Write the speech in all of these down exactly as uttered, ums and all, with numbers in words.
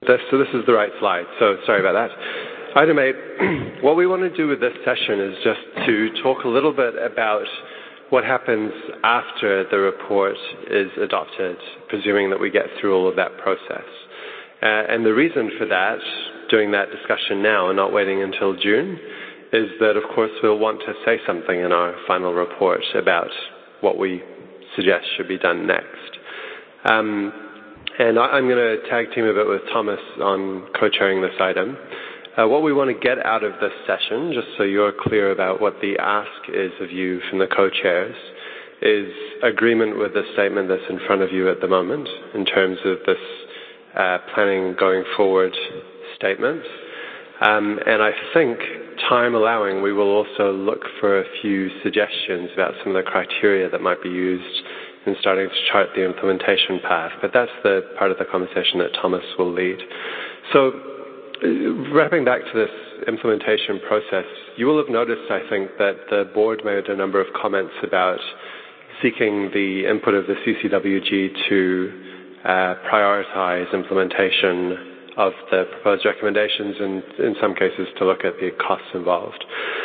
This, so this is the right slide, so sorry about that. Item eight, what we want to do with this session is just to talk a little bit about what happens after the report is adopted, presuming that we get through all of that process. Uh, and the reason for that, doing that discussion now and not waiting until June, is that, of course, we'll want to say something in our final report about what we suggest should be done next. Um, and I, I'm going to tag team a bit with Thomas on co-chairing this item. Uh, what we want to get out of this session, just so you're clear about what the ask is of you from the co-chairs, is agreement with the statement that's in front of you at the moment in terms of this uh, planning going forward statement. Um, and I think, time allowing, we will also look for a few suggestions about some of the criteria that might be used in starting to chart the implementation path. But that's the part of the conversation that Thomas will lead. So, wrapping back to this implementation process, you will have noticed, I think, that the board made a number of comments about seeking the input of the C C W G to uh, prioritize implementation of the proposed recommendations and, in some cases, to look at the costs involved.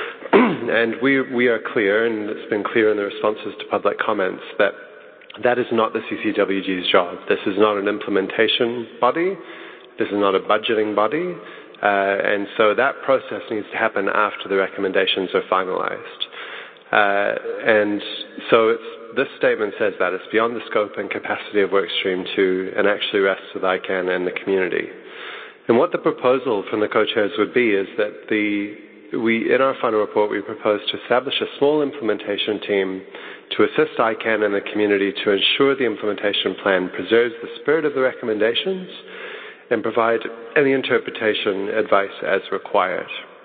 And we, we are clear, and it's been clear in the responses to public comments, that that is not the C C W G's job. This is not an implementation body. This is not a budgeting body. Uh, and so that process needs to happen after the recommendations are finalized. Uh, and so it's, this statement says that it's beyond the scope and capacity of Workstream two and actually rests with I CANN and the community. And what the proposal from the co-chairs would be is that the, we, in our final report, we propose to establish a small implementation team to assist I CANN and the community to ensure the implementation plan preserves the spirit of the recommendations and provide any interpretation advice as required.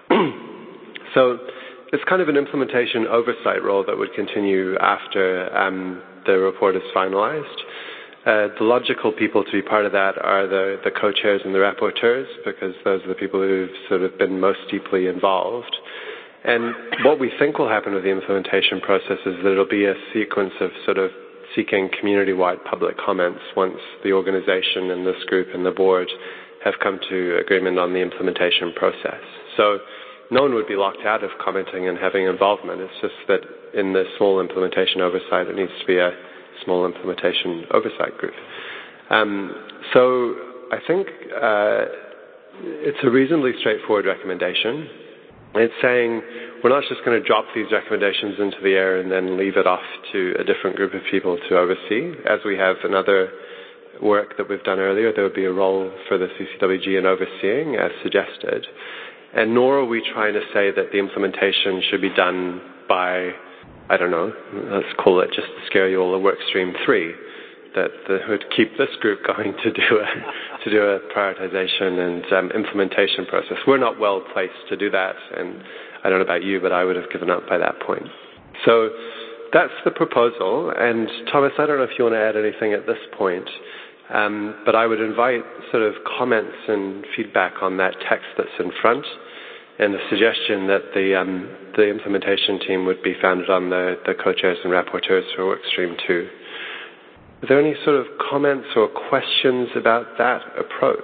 So it's kind of an implementation oversight role that would continue after um, the report is finalized. Uh, the logical people to be part of that are the, the co-chairs and the rapporteurs, because those are the people who've sort of been most deeply involved. And what we think will happen with the implementation process is that it'll be a sequence of sort of seeking community-wide public comments once the organization and this group and the board have come to agreement on the implementation process. So no one would be locked out of commenting and having involvement. It's just that in the small implementation oversight, it needs to be a small implementation oversight group. Um, so I think uh, it's a reasonably straightforward recommendation. It's saying we're not just going to drop these recommendations into the air and then leave it off to a different group of people to oversee. As we have in other work that we've done earlier, there would be a role for the C C W G in overseeing, as suggested. And nor are we trying to say that the implementation should be done by, I don't know, let's call it, just to scare you all, a Workstream three, that, that would keep this group going to do a, to do a prioritization and um, implementation process. We're not well placed to do that, and I don't know about you, but I would have given up by that point. So that's the proposal. And Thomas, I don't know if you want to add anything at this point, um, but I would invite sort of comments and feedback on that text that's in front, and the suggestion that the um, the implementation team would be founded on the, the co-chairs and rapporteurs for Workstream two. Are there any sort of comments or questions about that approach?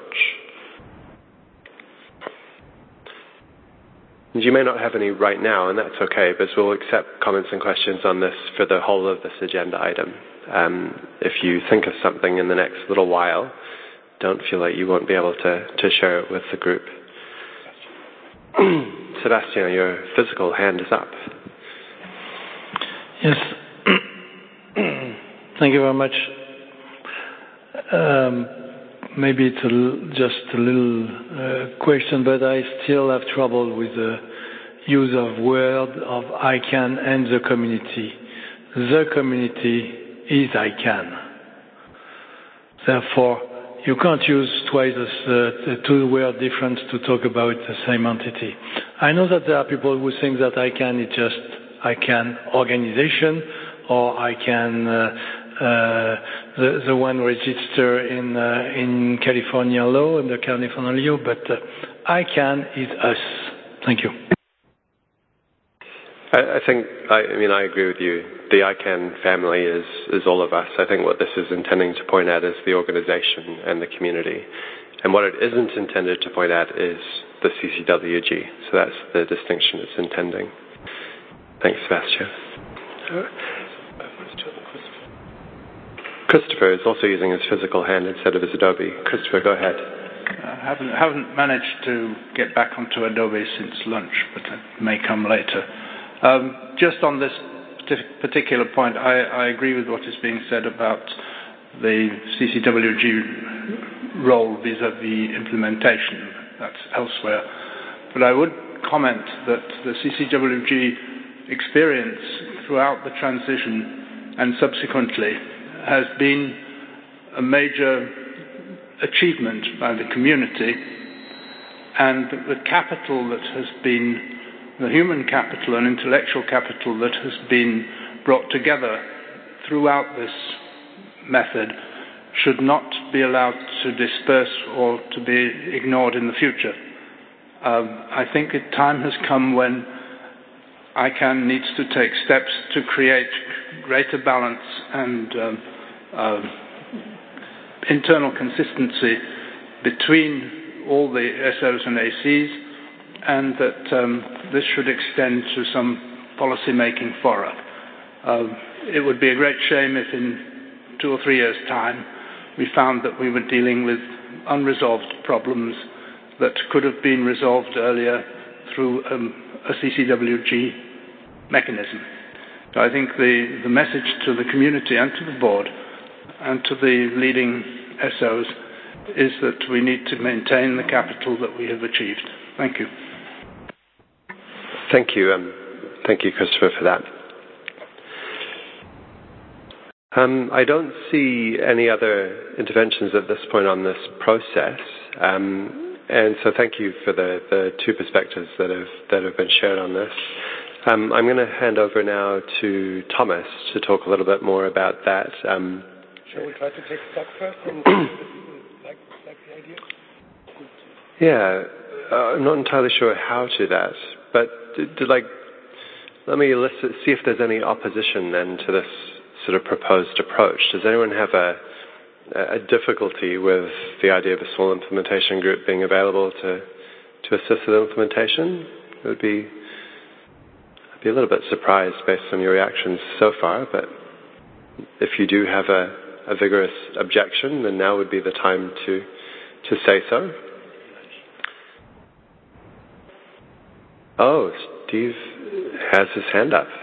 And you may not have any right now, and that's okay, but we'll accept comments and questions on this for the whole of this agenda item. Um, if you think of something in the next little while, don't feel like you won't be able to, to share it with the group. Sebastian, your physical hand is up. Yes. Thank you very much. Um, maybe it's a, just a little uh, question, but I still have trouble with the use of word of I CANN and the community. The community is I CANN. Therefore, you can't use twice as uh, the two-word difference to talk about the same entity. I know that there are people who think that I CANN is just I CANN organization, or I CANN uh, uh, the, the one registered in uh, in California law, under California law, but uh, I CANN is us. Thank you. I, I think, I, I mean, I agree with you. The I CANN family is, is all of us. I think what this is intending to point at is the organization and the community. And what it isn't intended to point at is the C C W G. So that's the distinction it's intending. Thanks, Sebastian. Christopher is also using his physical hand instead of his Adobe. Christopher, go ahead. I haven't, haven't managed to get back onto Adobe since lunch, but it may come later. Um, just on this particular point, I, I agree with what is being said about the C C W G role vis-à-vis implementation. That's elsewhere. But I would comment that the C C W G experience throughout the transition and subsequently has been a major achievement by the community, and the capital that has been, the human capital and intellectual capital that has been brought together throughout this method should not be allowed to disperse or to be ignored in the future. Um, I think a time has come when I C A N needs to take steps to create greater balance and um, uh, internal consistency between all the S Os and A Cs, and that um, this should extend to some policy-making fora. Uh, it would be a great shame if in two or three years' time we found that we were dealing with unresolved problems that could have been resolved earlier through um, a C C W G mechanism. So I think the, the message to the community and to the board and to the leading S Os is that we need to maintain the capital that we have achieved. Thank you. Thank you. Um, thank you, Christopher, for that. Um, I don't see any other interventions at this point on this process. Um, and so thank you for the, the two perspectives that have, that have been shared on this. Um, I'm going to hand over now to Thomas to talk a little bit more about that. Um, Shall we try to take stock first and like, like the idea? Yeah, uh, I'm not entirely sure how to that, but did, did, like, let me listen, see if there's any opposition then to this sort of proposed approach. Does anyone have a, a difficulty with the idea of a small implementation group being available to, to assist with implementation? It would be, I'd be a little bit surprised based on your reactions so far, but if you do have a, a vigorous objection, then now would be the time to, to say so. Oh, Steve has his hand up.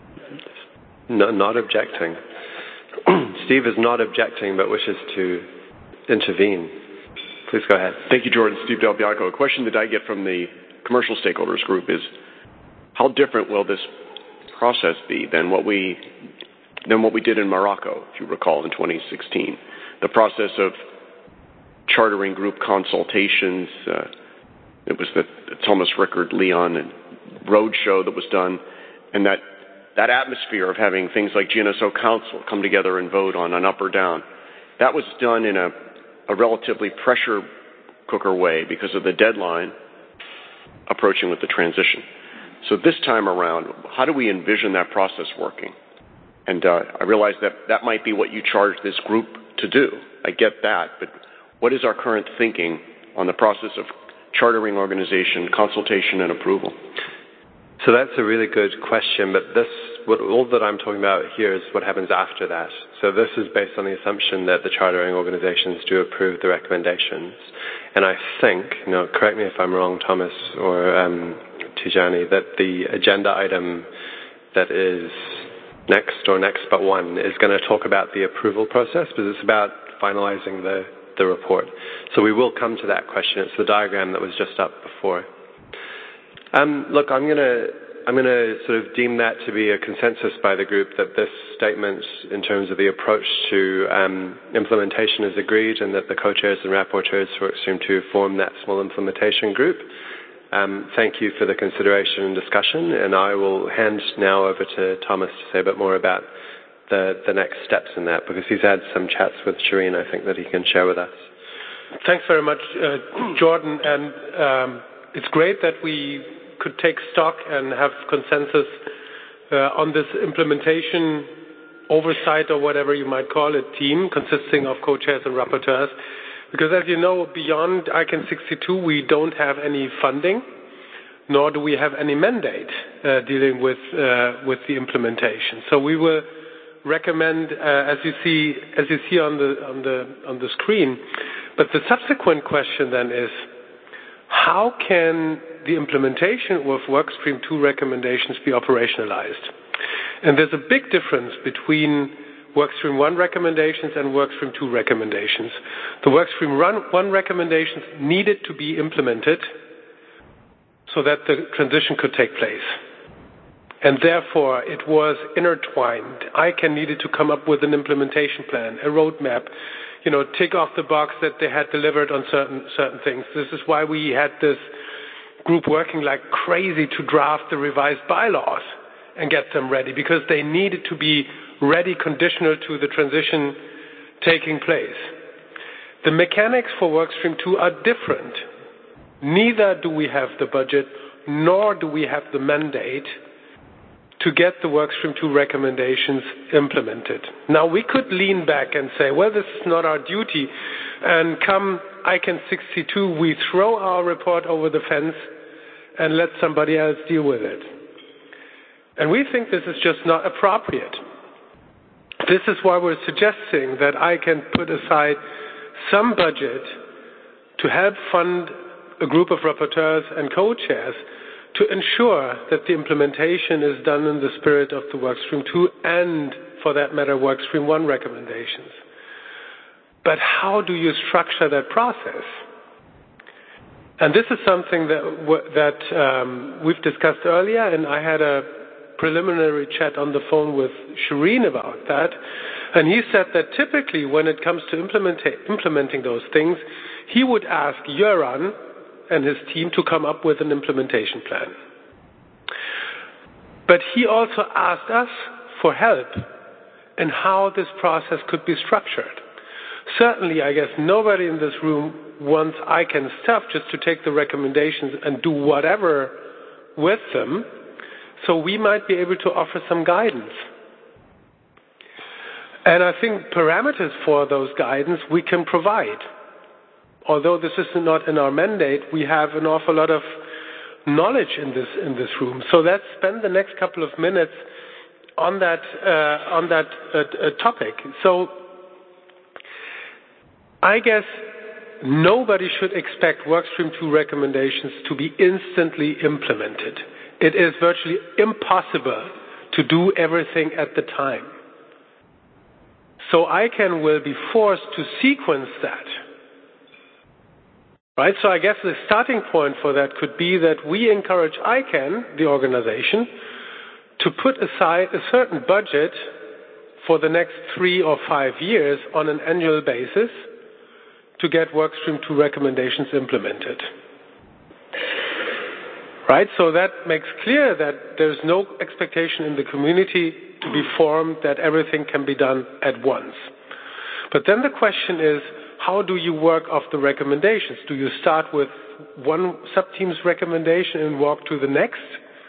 No, not objecting. Steve is not objecting, but wishes to intervene. Please go ahead. Thank you, Jordan. Steve Del Bianco. A question that I get from the commercial stakeholders group is, how different will this process be than what we than what we did in Morocco, if you recall, in twenty sixteen? The process of chartering group consultations. Uh, it was the, the Thomas Rickard, Leon, and roadshow that was done, and that that atmosphere of having things like G N S O Council come together and vote on an up or down, that was done in a, a relatively pressure cooker way because of the deadline approaching with the transition. So this time around, how do we envision that process working? And uh, I realize that that might be what you charge this group to do. I get that, but what is our current thinking on the process of chartering organization, consultation, and approval? So that's a really good question, but this, what, all that I'm talking about here is what happens after that. So this is based on the assumption that the chartering organizations do approve the recommendations. And I think, you know, correct me if I'm wrong, Thomas or um, Tijani, that the agenda item that is next or next but one is going to talk about the approval process, because it's about finalizing the, the report. So we will come to that question. It's the diagram that was just up before. Um, look, I'm going to I'm going to sort of deem that to be a consensus by the group that this statement, in terms of the approach to um, implementation, is agreed, and that the co-chairs and rapporteurs for Stream two form that small implementation group. Um, thank you for the consideration and discussion, and I will hand now over to Thomas to say a bit more about the, the next steps in that, because he's had some chats with Shireen, I think, that he can share with us. Thanks very much, uh, Jordan, and um, it's great that we could take stock and have consensus uh, on this implementation oversight, or whatever you might call it, team consisting of co-chairs and rapporteurs. Because as you know, beyond I C A N sixty-two, we don't have any funding, nor do we have any mandate uh, dealing with uh, with the implementation. So we will recommend, uh, as you see as you see on the on the on the screen. But the subsequent question then is, how can the implementation of Workstream two recommendations be operationalized? And there's a big difference between Workstream one recommendations and Workstream two recommendations. The Workstream one recommendations needed to be implemented so that the transition could take place. And therefore, it was intertwined. I C A N needed to come up with an implementation plan, a roadmap, you know, tick off the box that they had delivered on certain certain things. This is why we had this group working like crazy to draft the revised bylaws and get them ready, because they needed to be ready conditional to the transition taking place. The mechanics for Workstream two are different. Neither do we have the budget, nor do we have the mandate to get the Workstream two recommendations implemented. Now, we could lean back and say, well, this is not our duty, and come I C A N sixty-two, we throw our report over the fence and let somebody else deal with it. And we think this is just not appropriate. This is why we're suggesting that I C A N put aside some budget to help fund a group of rapporteurs and co-chairs to ensure that the implementation is done in the spirit of the Workstream two and, for that matter, Workstream one recommendations. But how do you structure that process? And this is something that, that um, we've discussed earlier, and I had a preliminary chat on the phone with Shireen about that, and he said that typically when it comes to implementa- implementing those things, he would ask Göran and his team to come up with an implementation plan. But he also asked us for help in how this process could be structured. Certainly, I guess nobody in this room wants I C A N stuff just to take the recommendations and do whatever with them. So we might be able to offer some guidance. And I think parameters for those guidance we can provide. Although this is not in our mandate, we have an awful lot of knowledge in this in this room. So let's spend the next couple of minutes on that uh, on that uh, uh, topic. So I guess nobody should expect Workstream two recommendations to be instantly implemented. It is virtually impossible to do everything at the time. So I C A N will be forced to sequence that. Right? So I guess the starting point for that could be that we encourage I C A N, the organization, to put aside a certain budget for the next three or five years on an annual basis to get Workstream two recommendations implemented. Right? So that makes clear that there's no expectation in the community to be formed that everything can be done at once. But then the question is, how do you work off the recommendations? Do you start with one sub-team's recommendation and walk to the next?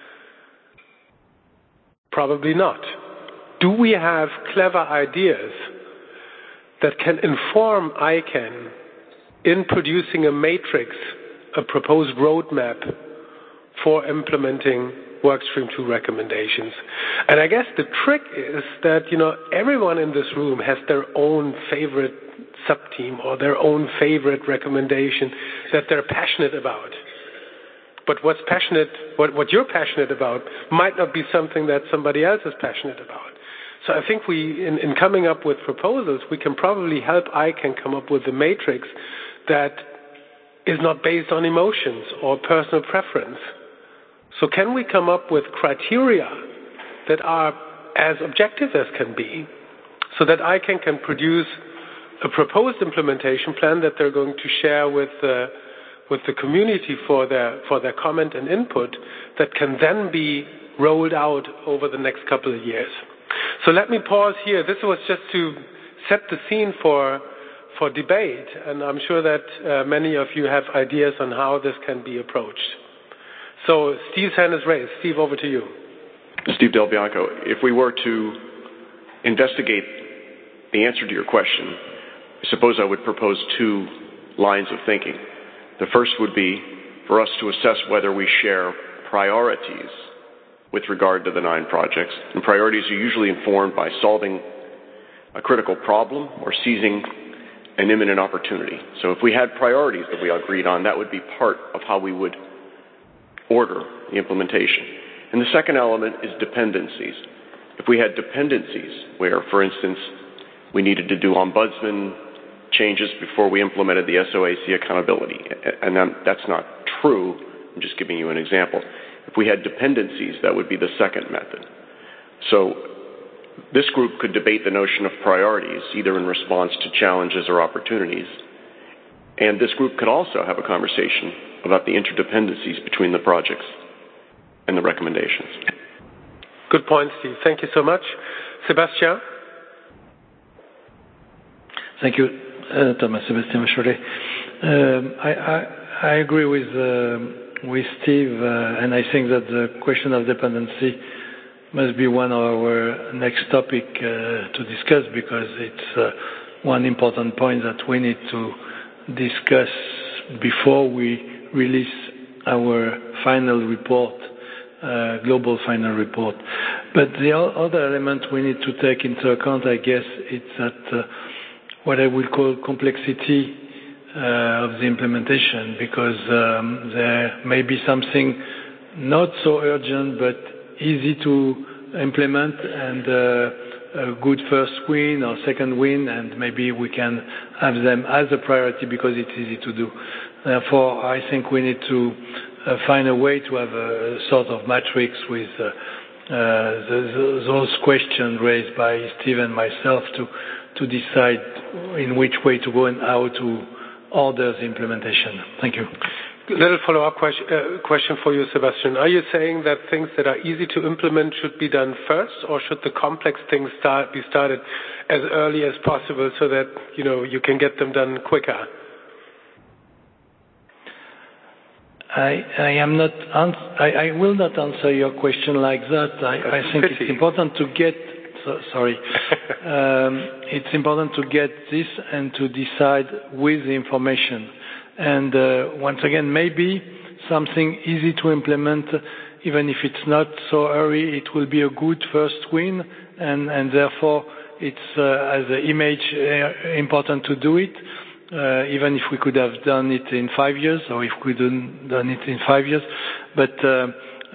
Probably not. Do we have clever ideas that can inform I C A N in producing a matrix, a proposed roadmap for implementing Workstream two recommendations? And I guess the trick is that, you know, everyone in this room has their own favorite sub-team or their own favorite recommendation that they're passionate about. But what's passionate, what, what you're passionate about might not be something that somebody else is passionate about. So I think we, in, in coming up with proposals, we can probably help I C A N come up with a matrix that is not based on emotions or personal preference. So can we come up with criteria that are as objective as can be, so that I C A N can produce a proposed implementation plan that they're going to share with uh, with the community for their for their comment and input that can then be rolled out over the next couple of years. So let me pause here. This was just to set the scene for for debate, and I'm sure that uh, many of you have ideas on how this can be approached. So Steve's hand is raised. Steve, over to you. Steve Del Bianco, if we were to investigate the answer to your question, I suppose I would propose two lines of thinking. The first would be for us to assess whether we share priorities with regard to the nine projects. And priorities are usually informed by solving a critical problem or seizing an imminent opportunity. So if we had priorities that we agreed on, that would be part of how we would order the implementation. And the second element is dependencies. If we had dependencies where, for instance, we needed to do ombudsman changes before we implemented the S O A C accountability, and that's not true, I'm just giving you an example. If we had dependencies, that would be the second method. So this group could debate the notion of priorities, either in response to challenges or opportunities. And this group could also have a conversation about the interdependencies between the projects and the recommendations. Good point, Steve. Thank you so much. Sebastian? Thank you, uh, Thomas. Sebastian Cholet. Um, I, I, I agree with, uh, with Steve, uh, and I think that the question of dependency must be one of our next topic uh, to discuss, because it's uh, one important point that we need to discuss before we release our final report, uh, global final report. But the other element we need to take into account, I guess, it's that uh, what I will call complexity uh, of the implementation, because um, there may be something not so urgent but easy to implement, and uh, a good first win or second win, and maybe we can have them as a priority because it's easy to do. Therefore, I think we need to uh, find a way to have a sort of matrix with uh, uh, the, the, those questions raised by Steve and myself to to decide in which way to go and how to order the implementation. Thank you. Little follow-up question, uh, question for you, Sebastian. Are you saying that things that are easy to implement should be done first, or should the complex things start, be started as early as possible so that, you know, you can get them done quicker? I, I am not. Ans- I, I will not answer your question like that. I, I think it's important to get. So, sorry, um, it's important to get this and to decide with the information. And uh, once again, maybe something easy to implement, even if it's not so early, it will be a good first win, and, and therefore it's uh, as an image uh, important to do it, uh, even if we could have done it in five years, or if we hadn't done it in five years. But uh,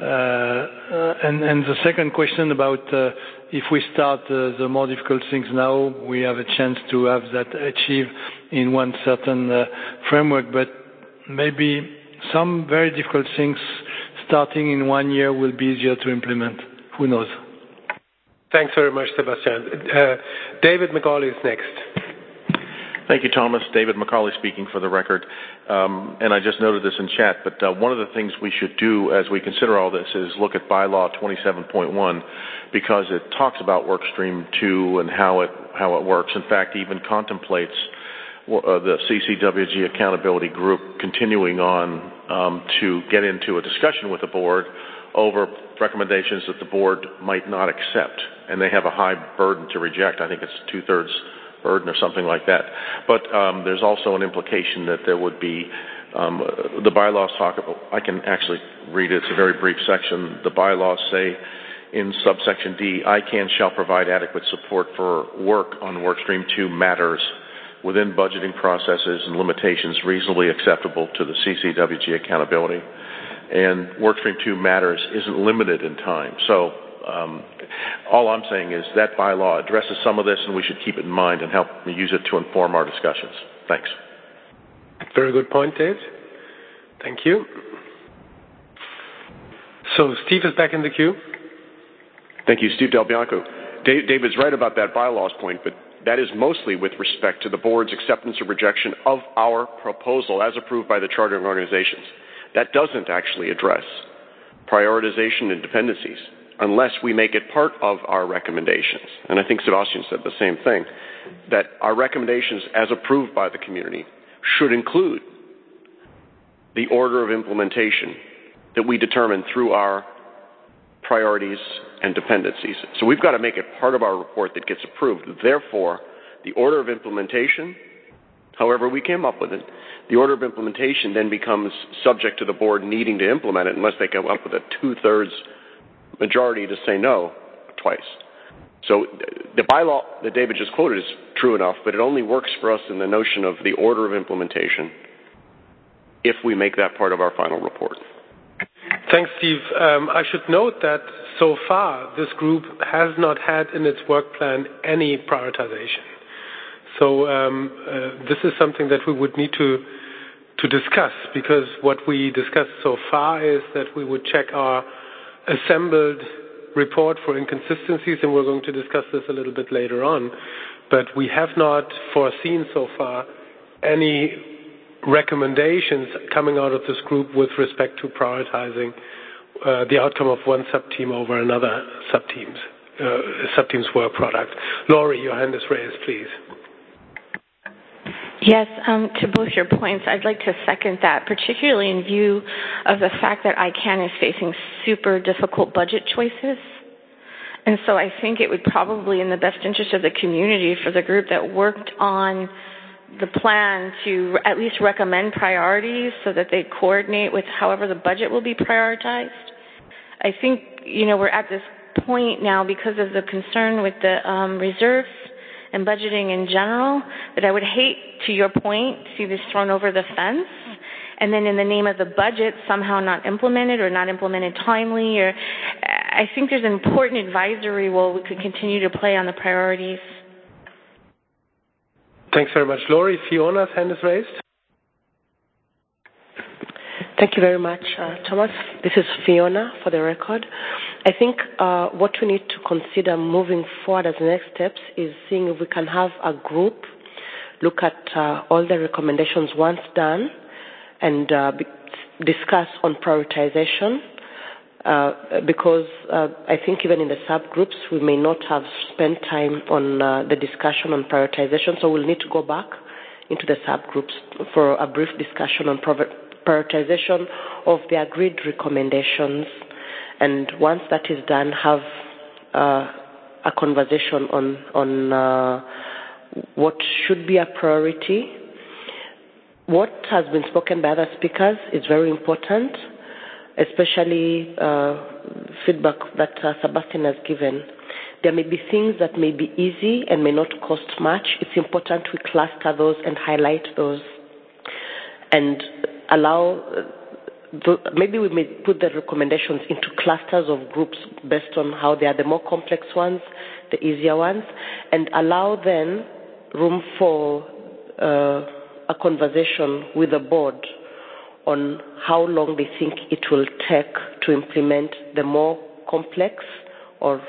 uh, and, and the second question about uh, if we start uh, the more difficult things now, we have a chance to have that achieved in one certain uh, framework, but maybe some very difficult things starting in one year will be easier to implement. Who knows? Thanks very much, Sebastian. Uh, David McCauley is next. Thank you, Thomas. David McCauley speaking for the record. Um, and I just noted this in chat, but uh, one of the things we should do as we consider all this is look at bylaw twenty-seven point one, because it talks about workstream two and how it how it works. In fact, even contemplates uh, the C C W G accountability group continuing on um, to get into a discussion with the board over recommendations that the board might not accept, and they have a high burden to reject. I think it's two-thirds burden or something like that. But um, there's also an implication that there would be um, the bylaws talk about, I can actually read it, it's a very brief section. The bylaws say in subsection D, I C A N shall provide adequate support for work on workstream two matters within budgeting processes and limitations reasonably acceptable to the C C W G accountability. And workstream two matters isn't limited in time. So Um, all I'm saying is that bylaw addresses some of this, and we should keep it in mind and help use it to inform our discussions. Thanks. Very good point, Dave. Thank you. So Steve is back in the queue. Thank you, Steve Del Bianco. Dave, David's right about that bylaws point, but that is mostly with respect to the board's acceptance or rejection of our proposal as approved by the chartering organizations. That doesn't actually address prioritization and dependencies unless we make it part of our recommendations. And I think Sebastian said the same thing, that our recommendations as approved by the community should include the order of implementation that we determine through our priorities and dependencies. So we've got to make it part of our report that gets approved. Therefore, the order of implementation, however we came up with it. The order of implementation then becomes subject to the board needing to implement it unless they come up with a two-thirds majority to say no twice. So the bylaw that David just quoted is true enough, but it only works for us in the notion of the order of implementation if we make that part of our final report. Thanks, Steve. Um, I should note that so far this group has not had in its work plan any prioritization. So um, uh, this is something that we would need to to discuss, because what we discussed so far is that we would check our assembled report for inconsistencies, and we're going to discuss this a little bit later on. But we have not foreseen so far any recommendations coming out of this group with respect to prioritizing uh, the outcome of one sub-team over another sub-team's, uh, sub-team's work product. Laurie, your hand is raised, please. Yes, um, to both your points, I'd like to second that, particularly in view of the fact that I C A N is facing super difficult budget choices. And so I think it would probably, in the best interest of the community, for the group that worked on the plan to at least recommend priorities so that they coordinate with however the budget will be prioritized. I think, you know, we're at this point now because of the concern with the um, reserves and budgeting in general, that I would hate, to your point, see this thrown over the fence, and then in the name of the budget somehow not implemented or not implemented timely. Or I think there's an important advisory role we could continue to play on the priorities. Thanks very much. Laurie, Fiona's hand is raised. Thank you very much, uh, Thomas. This is Fiona, for the record. I think uh, what we need to consider moving forward as the next steps is seeing if we can have a group look at uh, all the recommendations once done and uh, be, discuss on prioritization, uh, because uh, I think even in the subgroups we may not have spent time on uh, the discussion on prioritization, so we'll need to go back into the subgroups for a brief discussion on prioritization of the agreed recommendations, and once that is done, have uh, a conversation on on uh, what should be a priority. What has been spoken by other speakers is very important, especially uh, feedback that uh, Sebastian has given. There may be things that may be easy and may not cost much. It's important we cluster those and highlight those and allow, the, maybe we may put the recommendations into clusters of groups based on how they are the more complex ones, the easier ones, and allow then room for uh, a conversation with the board on how long they think it will take to implement the more complex or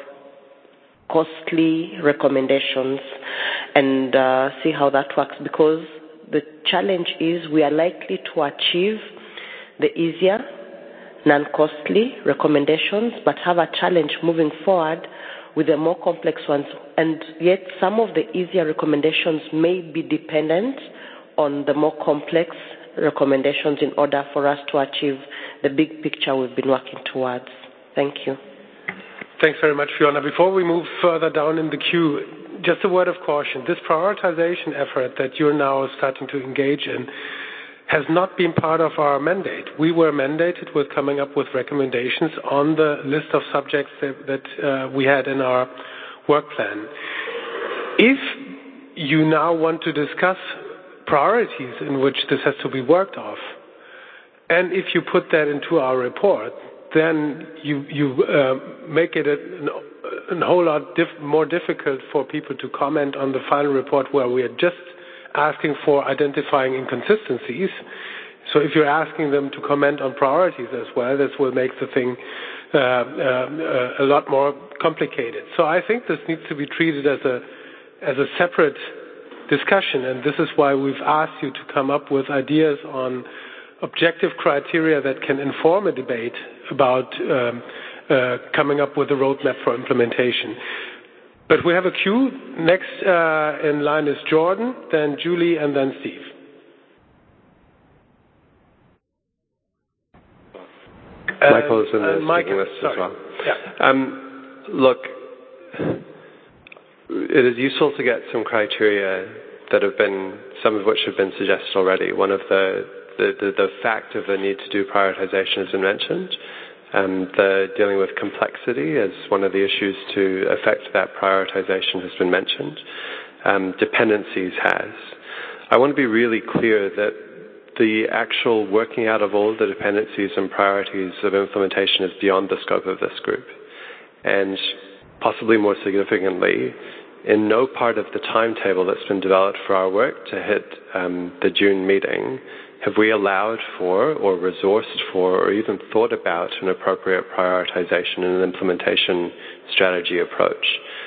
costly recommendations, and uh, see how that works, because the challenge is we are likely to achieve the easier, non-costly recommendations, but have a challenge moving forward with the more complex ones. And yet some of the easier recommendations may be dependent on the more complex recommendations in order for us to achieve the big picture we've been working towards. Thank you. Thanks very much, Fiona. Before we move further down in the queue, just a word of caution. This prioritization effort that you're now starting to engage in has not been part of our mandate. We were mandated with coming up with recommendations on the list of subjects that, that uh, we had in our work plan. If you now want to discuss priorities in which this has to be worked off, and if you put that into our report, then you, you uh, make it a, a whole lot diff- more difficult for people to comment on the final report where we are just asking for identifying inconsistencies. So if you're asking them to comment on priorities as well, this will make the thing uh, uh, a lot more complicated. So I think this needs to be treated as a as a separate discussion, and this is why we've asked you to come up with ideas on objective criteria that can inform a debate about um, uh, coming up with a roadmap for implementation. But we have a queue. Next uh, in line is Jordan, then Julie, and then Steve. Michael is in the speaking list as well. Yeah. Um, look, it is useful to get some criteria that have been, some of which have been suggested already. One of the, the, the, the fact of the need to do prioritization has been mentioned. Um, the dealing with complexity as one of the issues to affect that prioritization has been mentioned. Um, dependencies has. I want to be really clear that the actual working out of all the dependencies and priorities of implementation is beyond the scope of this group. And possibly more significantly, in no part of the timetable that's been developed for our work to hit um, the June meeting have we allowed for or resourced for or even thought about an appropriate prioritization and an implementation strategy approach.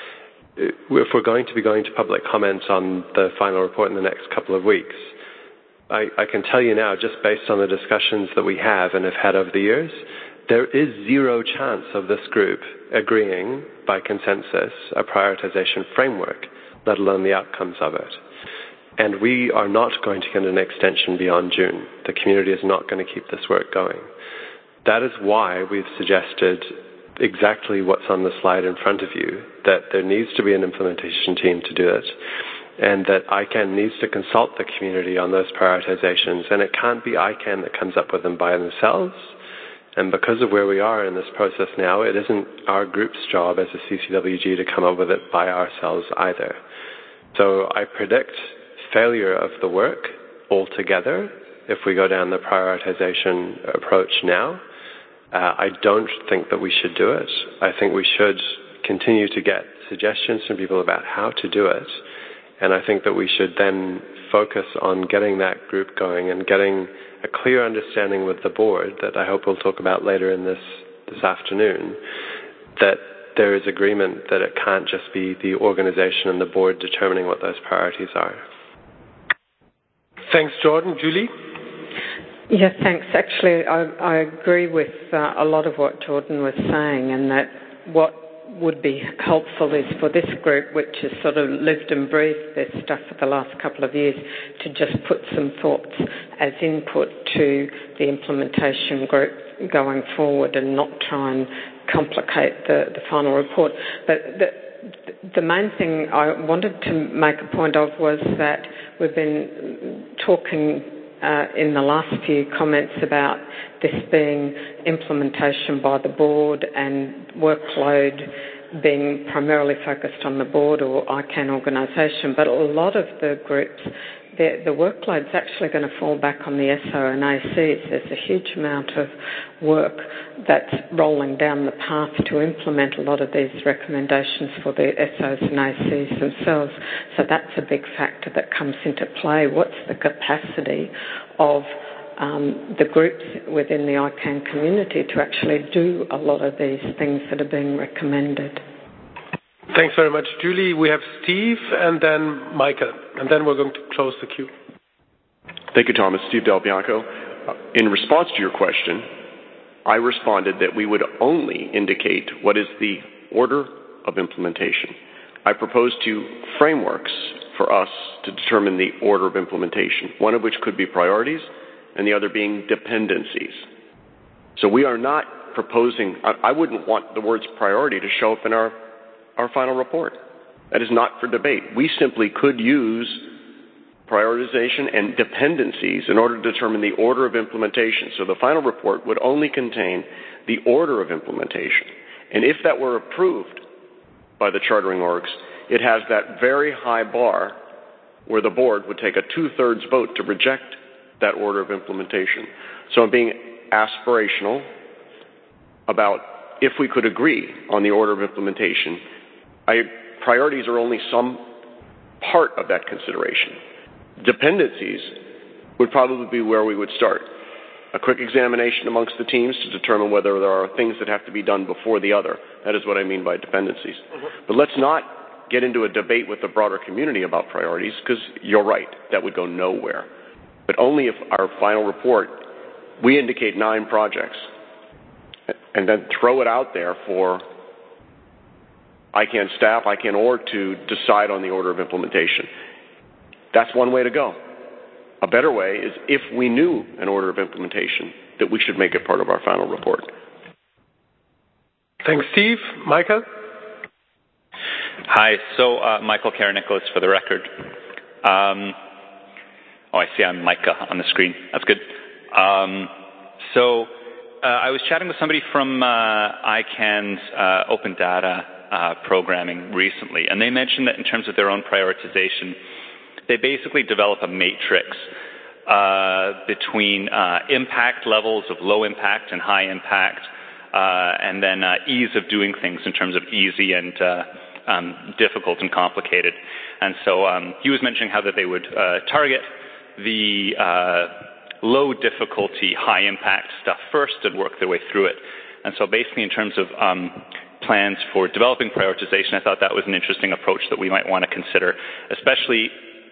If we're going to be going to public comments on the final report in the next couple of weeks, I, I can tell you now, just based on the discussions that we have and have had over the years, there is zero chance of this group agreeing by consensus a prioritization framework, let alone the outcomes of it. And we are not going to get an extension beyond June. The community is not going to keep this work going. That is why we've suggested exactly what's on the slide in front of you, that there needs to be an implementation team to do it, and that I CAN needs to consult the community on those prioritizations, and it can't be I CAN that comes up with them by themselves. And because of where we are in this process now, it isn't our group's job as a C C W G to come up with it by ourselves either. So I predict failure of the work altogether if we go down the prioritization approach now. Uh, I don't think that we should do it. I think we should continue to get suggestions from people about how to do it. And I think that we should then focus on getting that group going and getting a clear understanding with the board that I hope we'll talk about later in this, this afternoon, that there is agreement that it can't just be the organization and the board determining what those priorities are. Thanks, Jordan. Julie? Yeah, thanks. Actually, I, I agree with uh, a lot of what Jordan was saying, and that what would be helpful is for this group, which has sort of lived and breathed this stuff for the last couple of years, to just put some thoughts as input to the implementation group going forward and not try and complicate the, the final report. But the, the main thing I wanted to make a point of was that we've been talking uh, in the last few comments about this being implementation by the board and workload being primarily focused on the board or I CAN organisation, but a lot of the groups, the, the workload's actually going to fall back on the S O and A Cs. There's a huge amount of work that's rolling down the path to implement a lot of these recommendations for the S Os and A Cs themselves. So that's a big factor that comes into play. What's the capacity of um, the groups within the I CAN community to actually do a lot of these things that are being recommended? Thanks very much, Julie. We have Steve and then Michael, and then we're going to close the queue. Thank you, Thomas. Steve Del Bianco. Uh, in response to your question, I responded that we would only indicate what is the order of implementation. I proposed two frameworks for us to determine the order of implementation, one of which could be priorities and the other being dependencies. So we are not proposing, I, I wouldn't want the words priority to show up in our, our final report. That is not for debate. We simply could use prioritization and dependencies in order to determine the order of implementation. So the final report would only contain the order of implementation. And if that were approved by the chartering orgs, it has that very high bar where the board would take a two-thirds vote to reject that order of implementation. So I'm being aspirational about if we could agree on the order of implementation. I, priorities are only some part of that consideration. Dependencies would probably be where we would start. A quick examination amongst the teams to determine whether there are things that have to be done before the other. That is what I mean by dependencies. Mm-hmm. But let's not get into a debate with the broader community about priorities, because you're right, that would go nowhere. But only if our final report, we indicate nine projects, and then throw it out there for I CAN staff, I CAN org to decide on the order of implementation. That's one way to go. A better way is if we knew an order of implementation, that we should make it part of our final report. Thanks, Steve. Michael? Hi. So, uh, Michael Karen-Nicholas for the record. Um, oh, I see I'm Micah on the screen. That's good. Um, so uh, I was chatting with somebody from uh, I CAN's uh, open data uh, programming recently, and they mentioned that in terms of their own prioritization, they basically develop a matrix uh, between uh, impact levels of low impact and high impact, uh, and then uh, ease of doing things in terms of easy and uh, um, difficult and complicated. And so um, he was mentioning how that they would uh, target the uh, low difficulty, high impact stuff first and work their way through it. And so basically in terms of um, plans for developing prioritization, I thought that was an interesting approach that we might want to consider, especially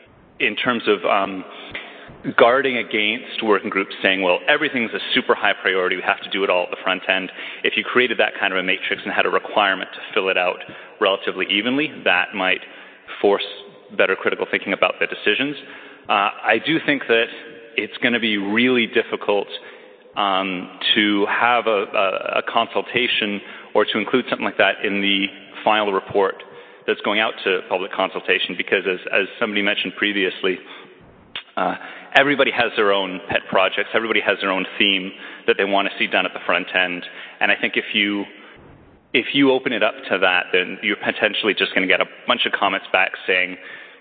in terms of um, guarding against working groups saying, well, everything's a super high priority, we have to do it all at the front end. If you created that kind of a matrix and had a requirement to fill it out relatively evenly, that might force better critical thinking about the decisions. Uh, I do think that it's going to be really difficult um, to have a, a, a consultation or to include something like that in the final report that's going out to public consultation, because as, as somebody mentioned previously, uh, everybody has their own pet projects, everybody has their own theme that they want to see done at the front end. And I think if you if you open it up to that, then you're potentially just going to get a bunch of comments back saying,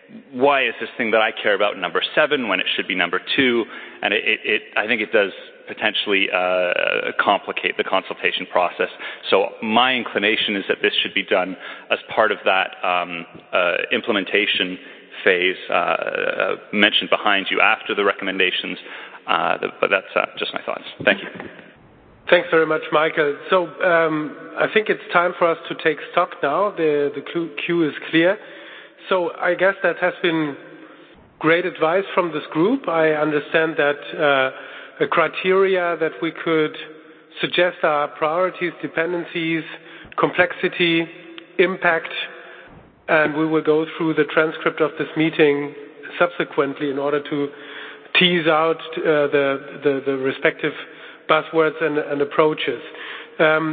why is this thing that I care about number seven when it should be number two? And it, it, it I think it does potentially uh, complicate the consultation process. So my inclination is that this should be done as part of that um, uh, implementation phase uh, uh, mentioned behind you after the recommendations. Uh, the, but that's uh, just my thoughts. Thank you. Thanks very much, Michael. So um, I think it's time for us to take stock now. The, the queue is clear. So I guess that has been great advice from this group. I understand that uh, a criteria that we could suggest are priorities, dependencies, complexity, impact, and we will go through the transcript of this meeting subsequently in order to tease out uh, the, the, the respective buzzwords and, and approaches. Um,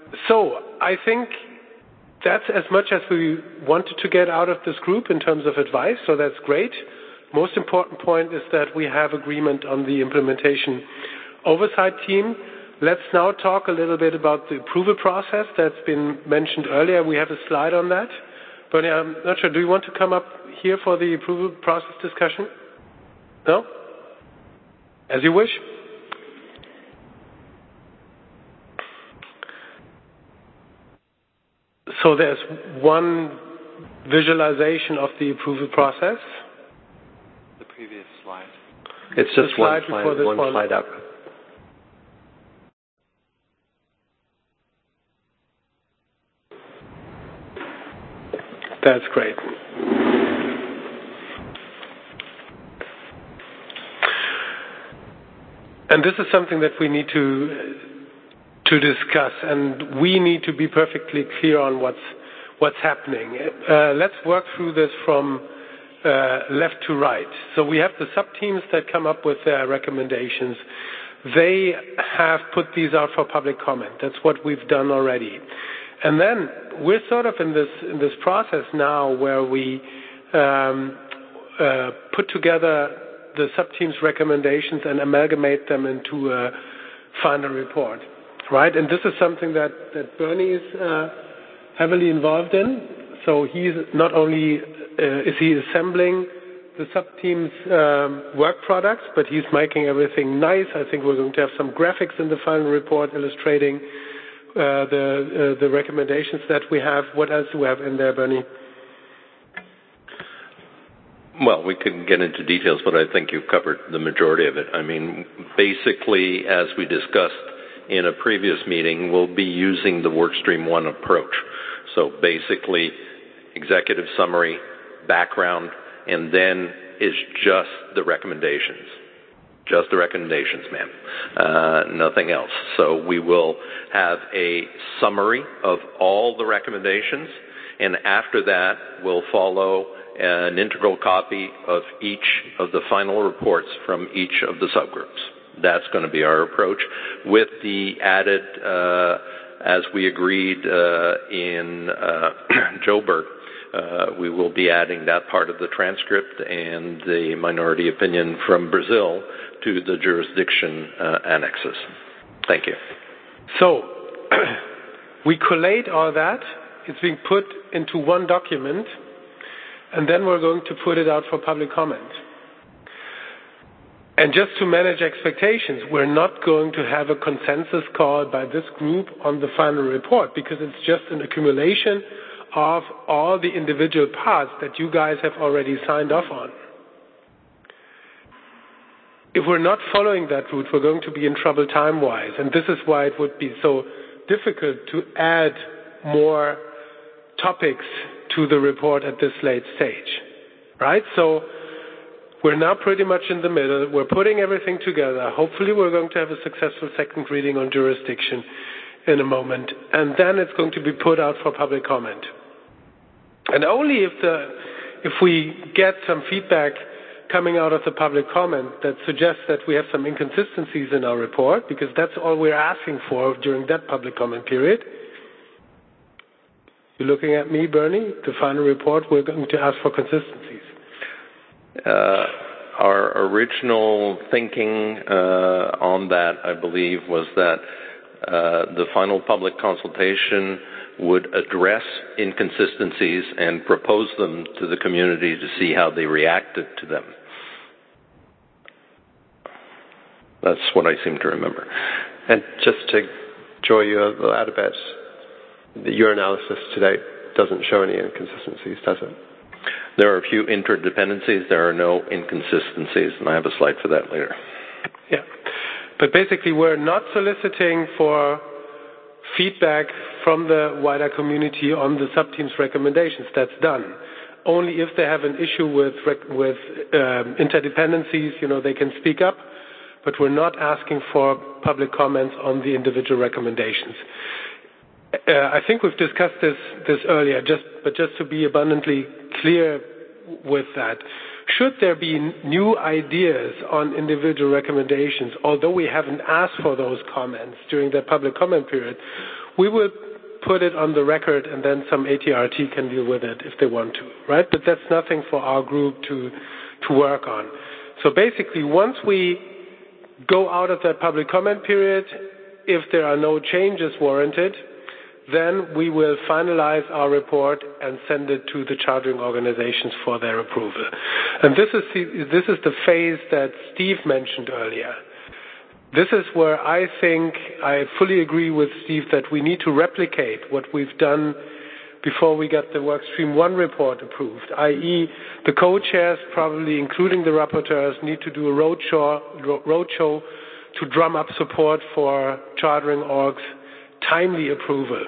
so I think that's as much as we wanted to get out of this group in terms of advice, so that's great. Most important point is that we have agreement on the implementation oversight team. Let's now talk a little bit about the approval process that's been mentioned earlier. We have a slide on that. Bernie, I'm not sure, do you want to come up here for the approval process discussion? No? As you wish. So there's one visualization of the approval process. The previous slide. It's just slide one slide, one, one slide up. That's great. And this is something that we need to to discuss, and we need to be perfectly clear on what's what's happening. Uh, let's work through this from uh, left to right. So we have the sub-teams that come up with their recommendations. They have put these out for public comment. That's what we've done already. And then we're sort of in this in this process now where we um, uh, put together the sub-teams' recommendations and amalgamate them into a final report. Right, and this is something that, that Bernie is uh, heavily involved in. So he's not only uh, is he assembling the sub-team's um, work products, but he's making everything nice. I think we're going to have some graphics in the final report illustrating uh, the uh, the recommendations that we have. What else do we have in there, Bernie? Well, we can get into details, but I think you've covered the majority of it. I mean, basically, as we discussed in a previous meeting, we'll be using the workstream one approach. So basically, executive summary, background, and then is just the recommendations. Just the recommendations, ma'am. Uh, nothing else. So we will have a summary of all the recommendations, and after that will follow an integral copy of each of the final reports from each of the subgroups. That's going to be our approach, with the added, uh, as we agreed uh, in uh, Joburg, uh, we will be adding that part of the transcript and the minority opinion from Brazil to the jurisdiction uh, annexes. Thank you. So, we collate all that. It's being put into one document, and then we're going to put it out for public comment. And just to manage expectations, we're not going to have a consensus call by this group on the final report, because it's just an accumulation of all the individual parts that you guys have already signed off on. If we're not following that route, we're going to be in trouble time-wise, and this is why it would be so difficult to add more topics to the report at this late stage, right? So we're now pretty much in the middle. We're putting everything together. Hopefully we're going to have a successful second reading on jurisdiction in a moment, and then it's going to be put out for public comment. And only if the if we get some feedback coming out of the public comment that suggests that we have some inconsistencies in our report, because that's all we're asking for during that public comment period. You're looking at me, Bernie? The final report, we're going to ask for consistencies. Uh, our original thinking uh, on that, I believe, was that uh, the final public consultation would address inconsistencies and propose them to the community to see how they reacted to them. That's what I seem to remember. And just to draw you out a bit, your analysis today doesn't show any inconsistencies, does it? There are a few interdependencies. There are no inconsistencies, and I have a slide for that later. Yeah. But basically, we're not soliciting for feedback from the wider community on the sub-team's recommendations. That's done. Only if they have an issue with with um, interdependencies, you know, they can speak up. But we're not asking for public comments on the individual recommendations. Uh, I think we've discussed this this earlier. Just but just to be abundantly clear with that, should there be new ideas on individual recommendations, although we haven't asked for those comments during the public comment period, we will put it on the record, and then some A T R T can deal with it if they want to, right? But that's nothing for our group to to work on. So basically, once we go out of that public comment period, if there are no changes warranted, then we will finalize our report and send it to the chartering organizations for their approval. And this is the, this is the phase that Steve mentioned earlier. This is where I think I fully agree with Steve that we need to replicate what we've done before we got the Workstream one report approved, that is the co-chairs, probably including the rapporteurs, need to do a roadshow, roadshow to drum up support for chartering orgs' timely approval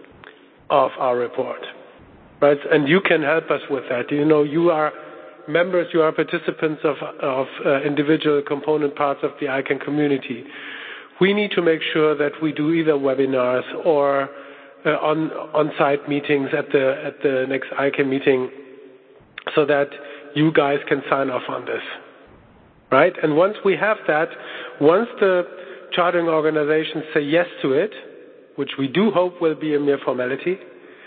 of our report, right? And you can help us with that. You know, you are members, you are participants of, of uh, individual component parts of the I CANN community. We need to make sure that we do either webinars or uh, on on-site meetings at the at the next I CANN meeting, so that you guys can sign off on this, right? And once we have that, once the chartering organizations say yes to it, which we do hope will be a mere formality,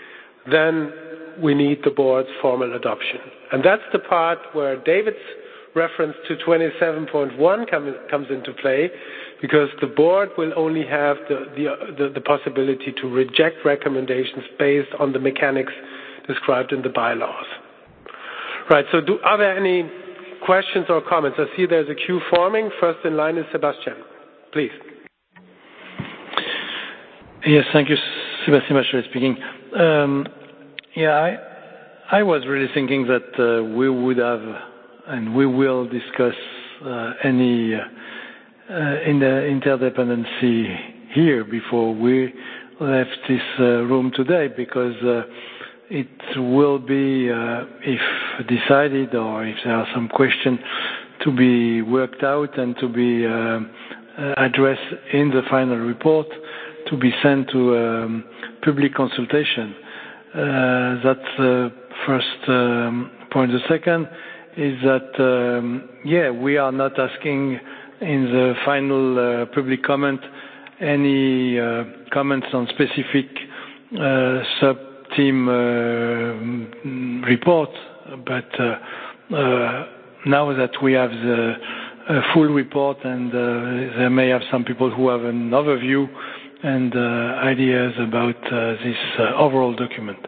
then we need the board's formal adoption. And that's the part where David's reference to twenty-seven point one come, comes into play, because the board will only have the, the, the, the possibility to reject recommendations based on the mechanics described in the bylaws. Right, so do, are there any questions or comments? I see there's a queue forming. First in line is Sebastian. Please. Yes, thank you. Sebastian Bachelot speaking. Um, yeah, I, I was really thinking that uh, we would have, and we will discuss uh, any uh, in the interdependency here before we left this uh, room today, because uh, it will be, uh, if decided or if there are some questions, to be worked out and to be uh, addressed in the final report, to be sent to um, public consultation. Uh, that's the first um, point. The second is that, um, yeah, we are not asking in the final uh, public comment any uh, comments on specific uh, sub team uh, report, but uh, uh, now that we have the uh, full report, and uh, there may have some people who have an overview and uh, ideas about uh, this uh, overall document.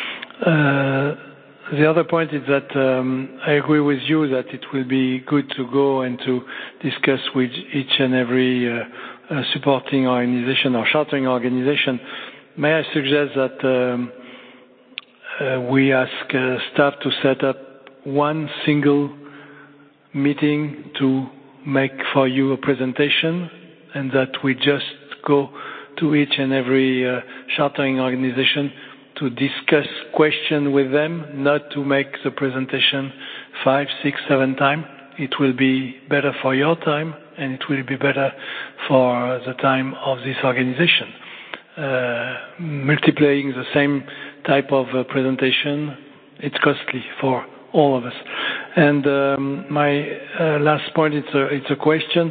Uh, The other point is that um, I agree with you that it will be good to go and to discuss with each and every uh, uh, supporting organization or chartering organization. May I suggest that um, uh, we ask uh, staff to set up one single meeting to make for you a presentation, and that we just go to each and every uh, chartering organization to discuss question with them, not to make the presentation five, six, seven times. It will be better for your time, and it will be better for the time of this organization. Uh, multiplying the same type of uh, presentation, it's costly for all of us. And um, my uh, last point, it's a, it's a question.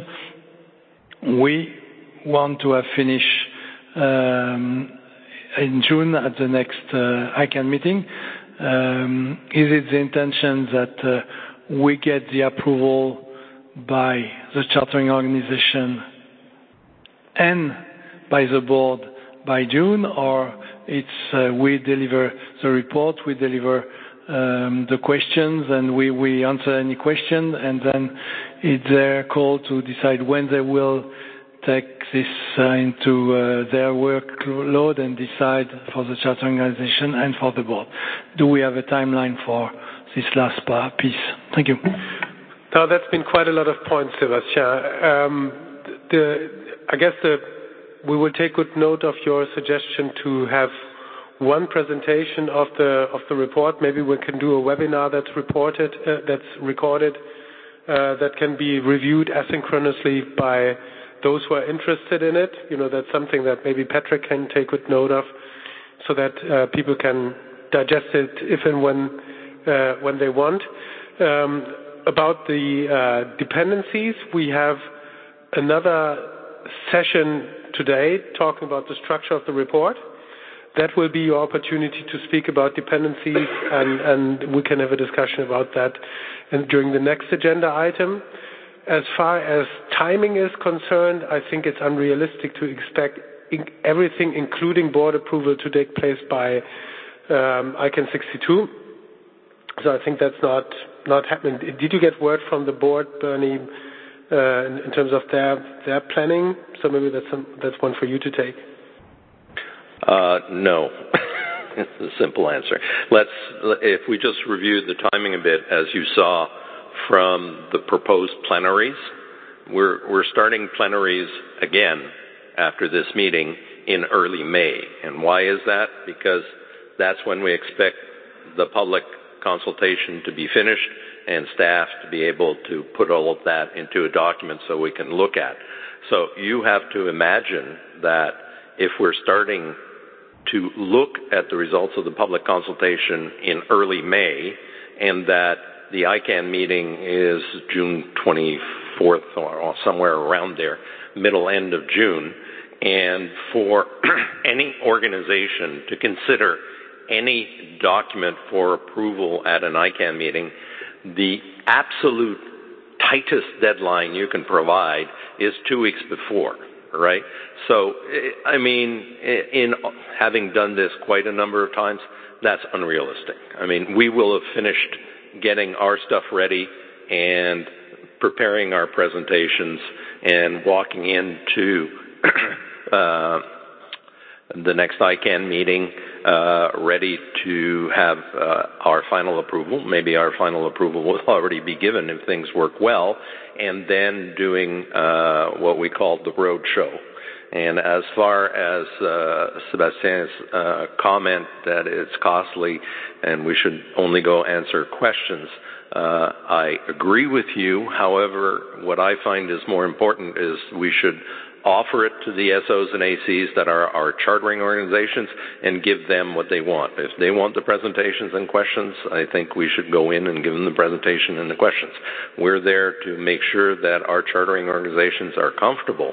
We want to have finished um, in June at the next uh, I CANN meeting. Um, is it the intention that uh, we get the approval by the chartering organization and by the board by June, or it's uh, we deliver the report, we deliver um, the questions, and we, we answer any question, and then it's their call to decide when they will take this uh, into uh, their workload and decide for the chartering organization and for the board. Do we have a timeline for this last part, piece? Thank you. Now, that's been quite a lot of points, Sébastien. Um, the, I guess the, we will take good note of your suggestion to have one presentation of the of the report. Maybe we can do a webinar that's reported, uh, that's recorded, uh, that can be reviewed asynchronously by those who are interested in it. You know, that's something that maybe Patrick can take good note of, so that uh, people can digest it if and when uh, when they want. Um, about the uh, dependencies, we have another session today talking about the structure of the report. That will be your opportunity to speak about dependencies, and, and we can have a discussion about that and during the next agenda item. As far as timing is concerned, I think it's unrealistic to expect in everything, including board approval, to take place by um, I CANN sixty-two. So I think that's not not happening. Did you get word from the board, Bernie, uh, in, in terms of their their planning? So maybe that's some, that's one for you to take. Uh, no. It's a simple answer. Let's if we just review the timing a bit, as you saw from the proposed plenaries. We're, we're starting plenaries again after this meeting in early May. And why is that? Because that's when we expect the public consultation to be finished and staff to be able to put all of that into a document so we can look at. So you have to imagine that if we're starting to look at the results of the public consultation in early May, and that the I CANN meeting is June twenty-fourth or somewhere around there, middle end of June, and for any organization to consider any document for approval at an I CANN meeting, the absolute tightest deadline you can provide is two weeks before, right? So, I mean, in having done this quite a number of times, that's unrealistic. I mean, we will have finished getting our stuff ready and preparing our presentations and walking into uh, the next I CANN meeting uh, ready to have uh, our final approval. Maybe our final approval will already be given if things work well, and then doing uh, what we call the road show. And as far as uh, Sebastien's uh, comment that it's costly and we should only go answer questions, uh, I agree with you. However, what I find is more important is we should offer it to the S Os and A Cs that are our chartering organizations and give them what they want. If they want the presentations and questions, I think we should go in and give them the presentation and the questions. We're there to make sure that our chartering organizations are comfortable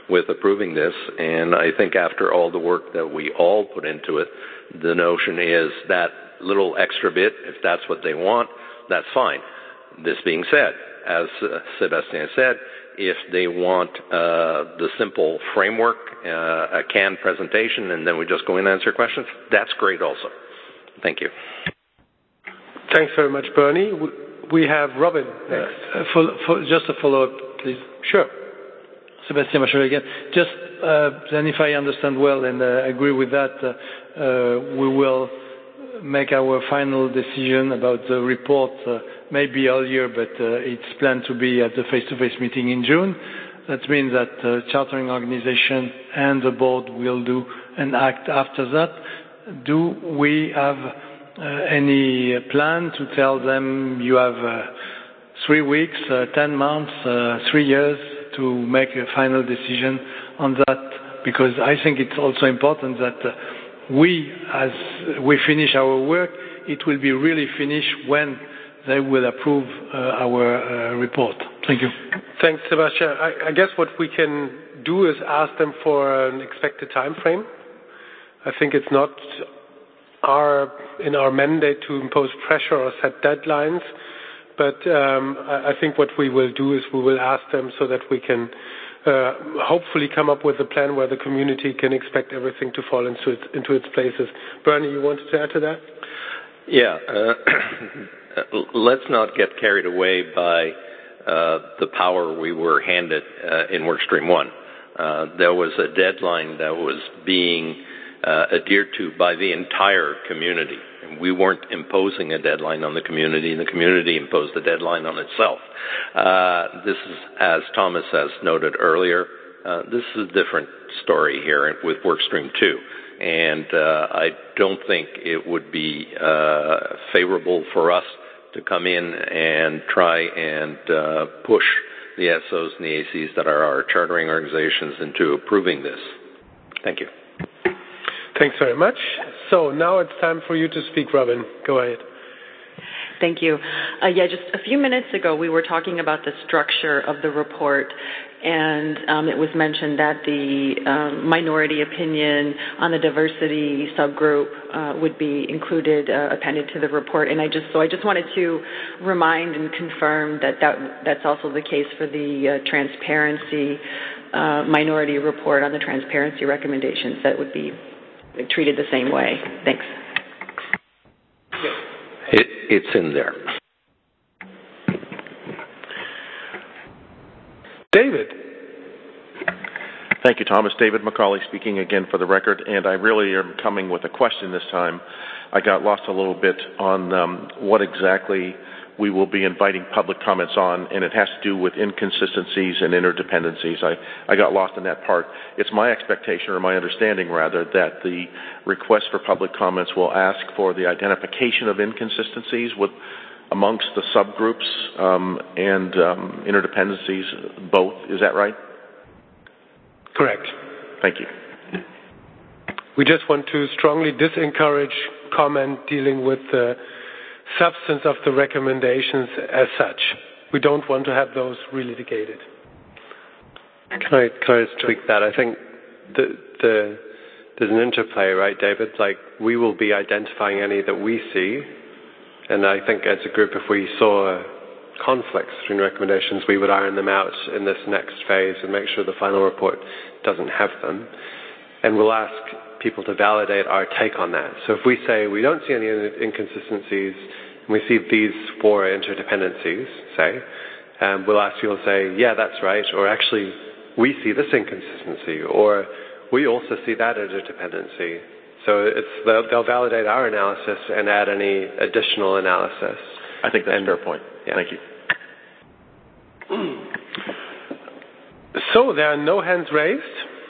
with approving this. And I think after all the work that we all put into it, the notion is that little extra bit, if that's what they want, that's fine. This being said, as uh, Sébastien said, if they want uh, the simple framework, uh, a canned presentation, and then we just go in and answer questions, that's great also. Thank you. Thanks very much, Bernie. We have Robin next. Uh, for, for, just a follow-up, please. Sure. Sébastien Machel again. Just uh, then, if I understand well and uh, agree with that, uh, uh, we will make our final decision about the report uh, maybe earlier, but uh, it's planned to be at the face-to-face meeting in June. That means that the uh, chartering organization and the board will do an act after that. Do we have uh, any plan to tell them you have uh, three weeks, uh, ten months, uh, three years to make a final decision on that? Because I think it's also important that uh, we, as we finish our work, it will be really finished when they will approve uh, our uh, report. Thank you. Thanks, Sebastian. I, I guess what we can do is ask them for an expected time frame. I think it's not our in our mandate to impose pressure or set deadlines, but um, I, I think what we will do is we will ask them so that we can uh, hopefully come up with a plan where the community can expect everything to fall into its, into its places. Bernie, you wanted to add to that? Yeah. Uh, let's not get carried away by uh, the power we were handed uh, in Workstream one. Uh, there was a deadline that was being uh, adhered to by the entire community. And we weren't imposing a deadline on the community, and the community imposed a deadline on itself. Uh, this is, as Thomas has noted earlier, uh, this is a different story here with Workstream two. And uh, I don't think it would be uh, favorable for us to come in and try and uh, push the S Os and the A Cs that are our chartering organizations into approving this. Thank you. Thanks very much. So now it's time for you to speak, Robin. Go ahead. Thank you. Uh, yeah, just a few minutes ago we were talking about the structure of the report, and um, it was mentioned that the um, minority opinion on the diversity subgroup uh, would be included, uh, appended to the report. And I just so I just wanted to remind and confirm that, that that's also the case for the uh, transparency uh, minority report on the transparency recommendations. That would be treated the same way. Thanks. It, it's in there. David. Thank you, Thomas. David McCauley speaking again for the record, and I really am coming with a question this time. I got lost a little bit on um, what exactly we will be inviting public comments on, and it has to do with inconsistencies and interdependencies. I, I got lost in that part. It's my expectation, or my understanding rather, that the request for public comments will ask for the identification of inconsistencies with amongst the subgroups um, and um, interdependencies both. Is that right? Correct. Thank you. We just want to strongly disencourage comment dealing with the substance of the recommendations as such. We don't want to have those relitigated. Can I, can I just tweak that? I think the, the, there's an interplay, right, David? Like, we will be identifying any that we see, and I think as a group, if we saw conflicts between recommendations, we would iron them out in this next phase and make sure the final report doesn't have them. And we'll ask people to validate our take on that. So if we say we don't see any inconsistencies, and we see these four interdependencies, say, um, we'll ask people to say, yeah, that's right, or actually, we see this inconsistency, or we also see that interdependency. So it's, they'll, they'll validate our analysis and add any additional analysis. I think that's and, a fair point. Yeah. Thank you. So there are no hands raised.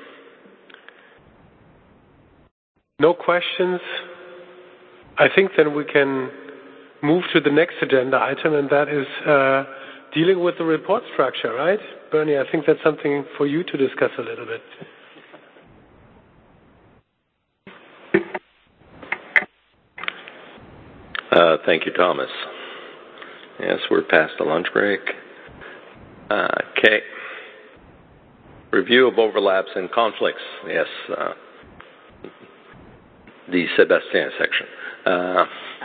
No questions. I think then we can move to the next agenda item, and that is uh, dealing with the report structure, right? Bernie, I think that's something for you to discuss a little bit. Uh, thank you, Thomas. Yes, we're past the lunch break. Uh, okay. Review of overlaps and conflicts. Yes. Uh, the Sébastien section. Uh,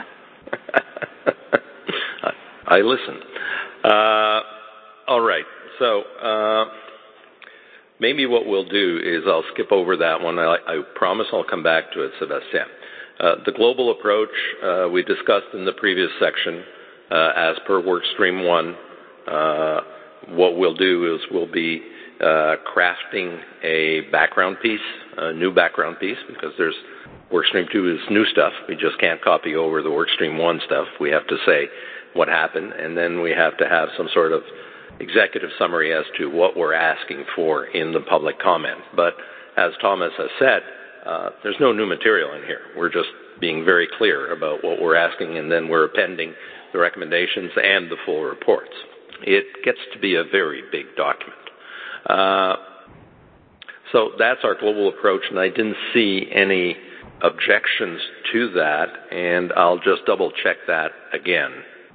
I, I listen. Uh, all right. So uh, maybe what we'll do is I'll skip over that one. I, I promise I'll come back to it, Sébastien. Uh, the global approach uh, we discussed in the previous section uh, as per Workstream one. Uh, what we'll do is we'll be uh, crafting a background piece, a new background piece, because there's Workstream two is new stuff. We just can't copy over the Workstream one stuff. We have to say what happened, and then we have to have some sort of executive summary as to what we're asking for in the public comment. But as Thomas has said, uh, there's no new material in here. We're just being very clear about what we're asking, and then we're appending the recommendations and the full reports. It gets to be a very big document. Uh, so that's our global approach, and I didn't see any objections to that, and I'll just double check that again.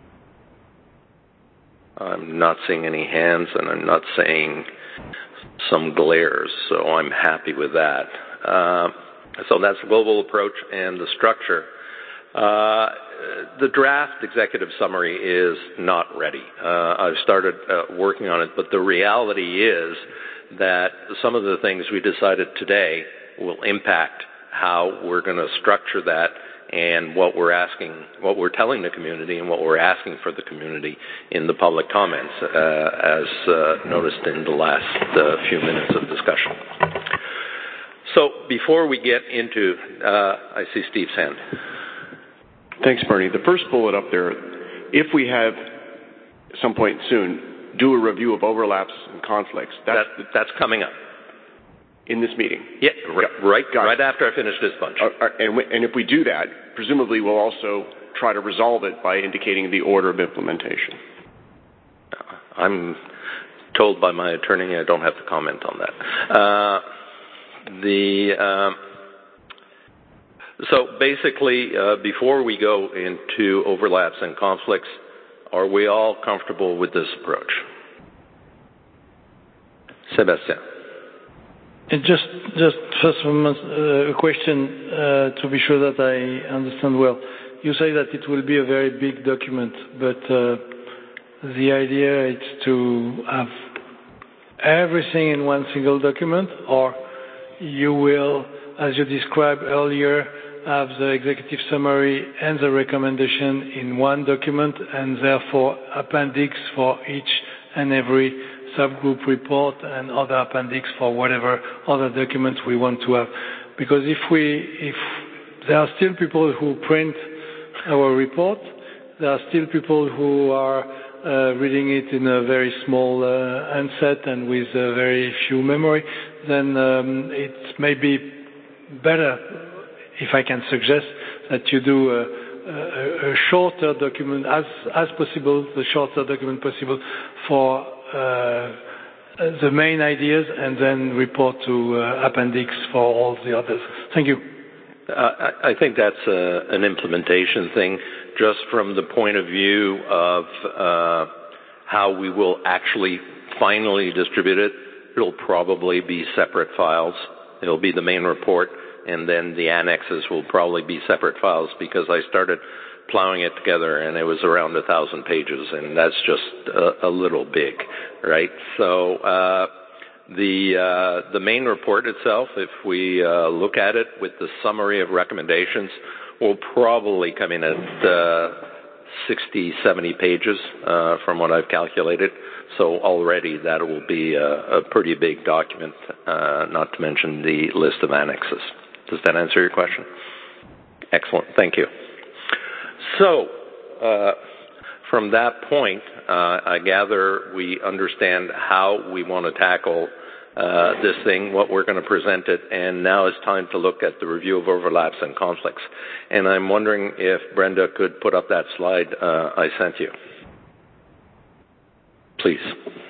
I'm not seeing any hands, and I'm not seeing some glares, so I'm happy with that. Uh, so that's the global approach and the structure. Uh, the draft executive summary is not ready. Uh, I've started uh, working on it, but the reality is that some of the things we decided today will impact how we're going to structure that and what we're asking, what we're telling the community and what we're asking for the community in the public comments, uh, as uh, noticed in the last uh, few minutes of discussion. So before we get into, uh, I see Steve's hand. Thanks, Bernie. The first bullet up there, if we have, at some point soon, do a review of overlaps and conflicts. That's, that, that's coming up. In this meeting? Yeah, right, right, right after I finish this bunch. Uh, uh, and, w- and if we do that, presumably we'll also try to resolve it by indicating the order of implementation. I'm told by my attorney I don't have to comment on that. Uh, the um, so basically, uh, before we go into overlaps and conflicts, are we all comfortable with this approach? Sébastien. And just, just first of all, uh, a question uh, to be sure that I understand well. You say that it will be a very big document, but uh, the idea is to have everything in one single document, or you will, as you described earlier, have the executive summary and the recommendation in one document, and therefore appendix for each and every subgroup report and other appendix for whatever other documents we want to have. Because if we, if there are still people who print our report, there are still people who are uh, reading it in a very small uh, handset and with uh, very few memory, then um, it may be better, if I can suggest, that you do a, a, a shorter document, as, as possible, the shorter document possible for Uh, the main ideas, and then report to uh, appendix for all the others. Thank you. Uh, I think that's a, an implementation thing, just from the point of view of uh, how we will actually finally distribute it. It'll probably be separate files. It'll be the main report, and then the annexes will probably be separate files, because I started plowing it together, and it was around a thousand pages, and that's just a, a little big, right? So uh, the uh, the main report itself, if we uh, look at it with the summary of recommendations, will probably come in at uh, sixty, seventy pages uh, from what I've calculated. So already that will be a, a pretty big document, uh, not to mention the list of annexes. Does that answer your question? Excellent. Thank you. So, uh, from that point, uh, I gather we understand how we want to tackle uh, this thing, what we're going to present it, and now it's time to look at the review of overlaps and conflicts. And I'm wondering if Brenda could put up that slide uh, I sent you. Please.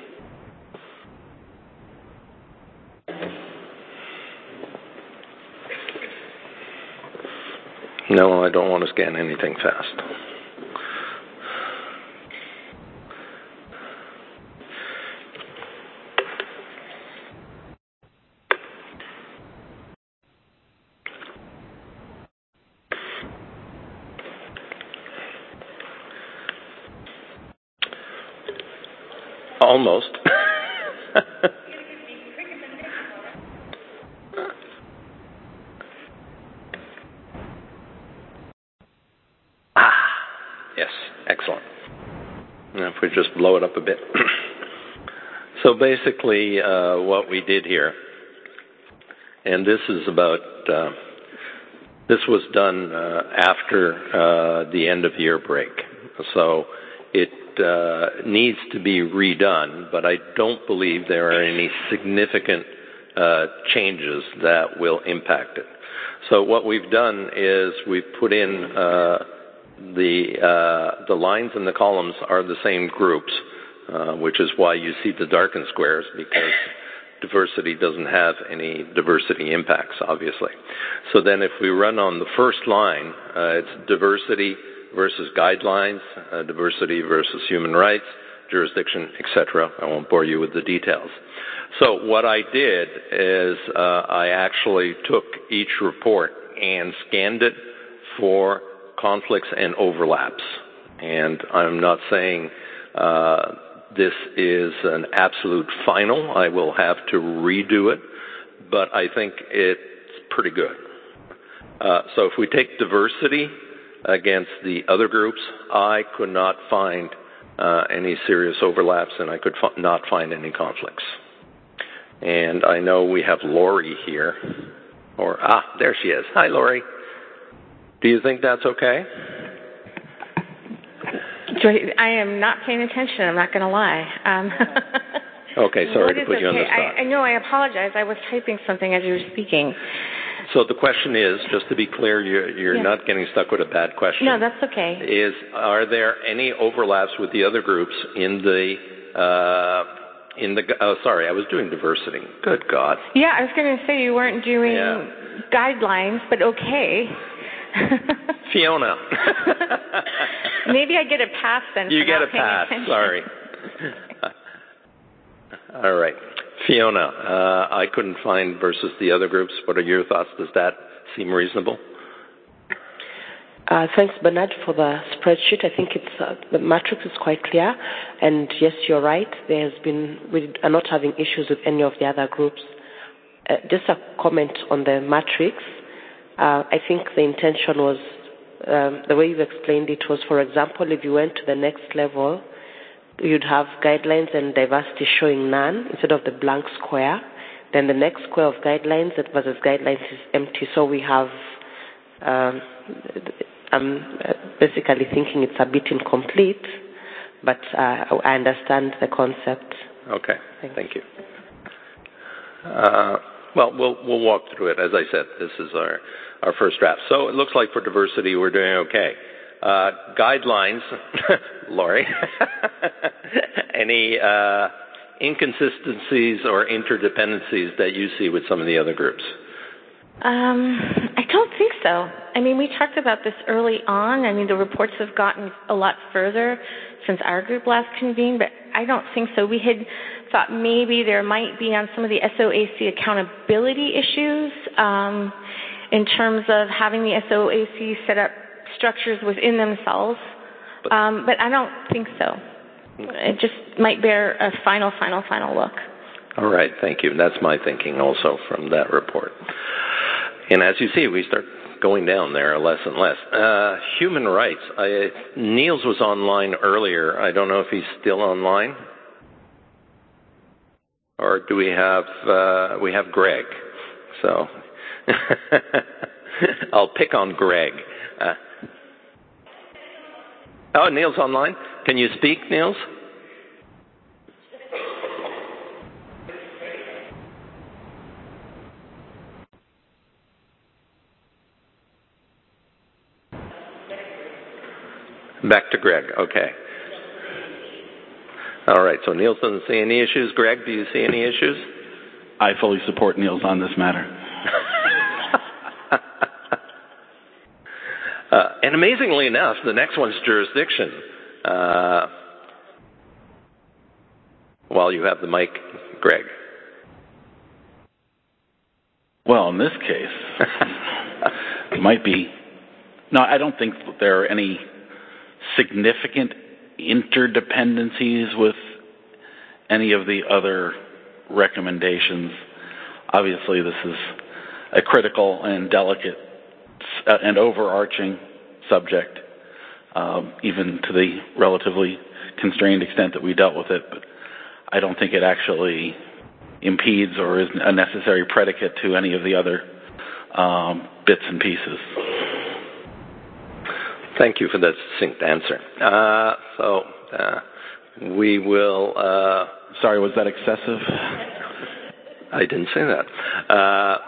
No, I don't want to scan anything fast. Almost. ah, yes, excellent. Now if we just blow it up a bit. So basically uh, what we did here, and this is about, uh, this was done uh, after uh, the end of year break. So it uh, needs to be redone, but I don't believe there are any significant uh, changes that will impact it. So what we've done is we've put in uh, the, uh, the lines and the columns are the same groups, uh, which is why you see the darkened squares, because diversity doesn't have any diversity impacts, obviously. So then if we run on the first line, uh, it's diversity versus guidelines, uh, diversity versus human rights, jurisdiction, et cetera. I won't bore you with the details. So what I did is uh, I actually took each report and scanned it for conflicts and overlaps. And I'm not saying uh, this is an absolute final. I will have to redo it, but I think it's pretty good. Uh, so if we take diversity against the other groups, I could not find uh, any serious overlaps, and I could f- not find any conflicts. And I know we have Lori here, or ah, there she is. Hi, Lori. Do you think that's okay? I am not paying attention. I'm not going to lie. Um, okay, sorry to put okay? you on the spot. I, I know. I apologize. I was typing something as you were speaking. So the question is, just to be clear, you're, you're yeah. not getting stuck with a bad question. No, that's okay. Is are there any overlaps with the other groups in the uh, in the? Oh, sorry, I was doing diversity. Good God. Yeah, I was going to say you weren't doing yeah. guidelines, but okay. Fiona. Maybe I get a pass then. You for get not a pass. Attention. Sorry. All right. Fiona, uh, I couldn't find versus the other groups. What are your thoughts? Does that seem reasonable? Uh, thanks, Bernard, for the spreadsheet. I think it's uh, the matrix is quite clear. And yes, you're right. There has been, we are not having issues with any of the other groups. Uh, just a comment on the matrix. Uh, I think the intention was, um, the way you explained it was, for example, if you went to the next level, you'd have guidelines and diversity showing none instead of the blank square. Then the next square of guidelines versus guidelines is empty. So we have, um, I'm basically thinking it's a bit incomplete, but uh, I understand the concept. Okay, Thanks. Thank you. Uh, well, we'll we'll walk through it. As I said, this is our, our first draft. So it looks like for diversity we're doing okay. Uh, guidelines, Laurie, any uh, inconsistencies or interdependencies that you see with some of the other groups? Um, I don't think so. I mean, we talked about this early on. I mean, the reports have gotten a lot further since our group last convened, but I don't think so. We had thought maybe there might be on some of the S O A C accountability issues um, in terms of having the S O A C set up structures within themselves, um, but I don't think so. It just might bear a final, final, final look. All right, thank you. That's my thinking also from that report. And as you see, we start going down there less and less. Uh, human rights. I, Niels was online earlier. I don't know if he's still online. Or do we have, uh, we have Greg. So I'll pick on Greg. Uh, oh, Niels online. Can you speak, Niels? Back to Greg. Okay. All right. So Niels doesn't see any issues. Greg, do you see any issues? I fully support Niels on this matter. Uh, and amazingly enough, the next one's jurisdiction. Uh, while you have the mic, Greg. Well, in this case, it might be. No, I don't think there are any significant interdependencies with any of the other recommendations. Obviously, this is a critical and delicate and overarching subject, um, even to the relatively constrained extent that we dealt with it. But I don't think it actually impedes or is a necessary predicate to any of the other um, bits and pieces. Thank you for that succinct answer. Uh, so uh, we will... Uh, Sorry, was that excessive? I didn't say that. Uh,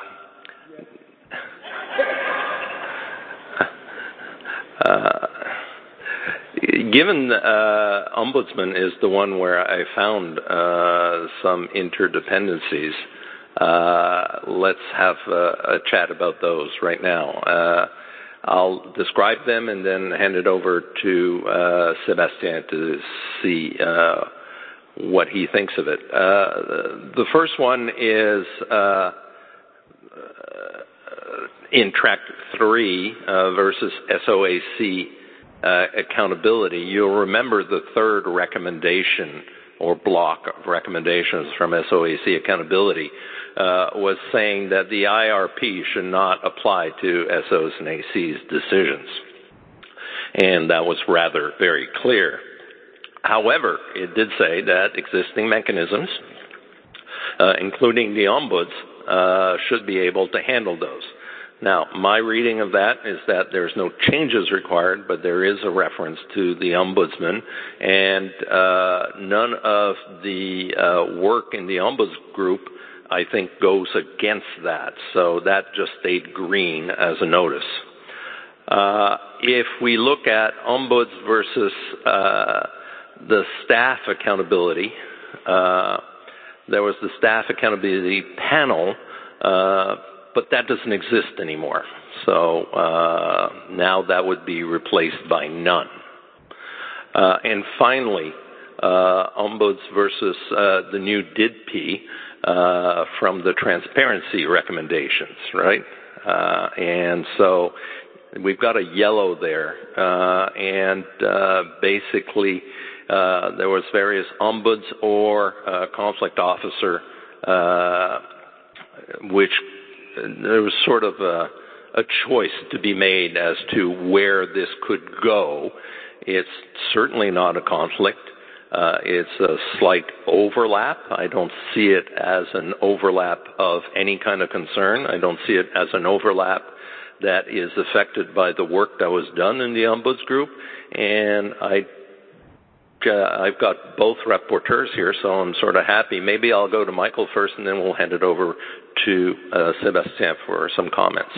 uh, given uh, Ombudsman is the one where I found uh, some interdependencies, uh, let's have a, a chat about those right now. Uh, I'll describe them and then hand it over to uh, Sébastien to see uh, what he thinks of it. Uh, the first one is uh, in track three uh, versus S O A C uh, accountability. You'll remember the third recommendation or block of recommendations from S O A C accountability uh, was saying that the I R P should not apply to S Os and A Cs decisions. And that was rather very clear. However, it did say that existing mechanisms, uh, including the ombuds, uh, should be able to handle those. Now, my reading of that is that there's no changes required, but there is a reference to the ombudsman, and uh, none of the uh, work in the ombuds group, I think, goes against that. So that just stayed green as a notice. Uh, if we look at ombuds versus uh, the staff accountability, uh, there was the staff accountability panel, uh, but that doesn't exist anymore. So uh, now that would be replaced by none. Uh, and finally, uh, ombuds versus uh, the new D I D P uh, from the transparency recommendations, right? Uh, and so we've got a yellow there, uh, and uh, basically uh, there was various ombuds or uh, conflict officer, uh, which there was sort of a, a choice to be made as to where this could go. It's certainly not a conflict. Uh, it's a slight overlap. I don't see it as an overlap of any kind of concern. I don't see it as an overlap that is affected by the work that was done in the Ombuds group. And I, uh, I've got both rapporteurs here, so I'm sort of happy. Maybe I'll go to Michael first, and then we'll hand it over to uh, Sébastien for some comments.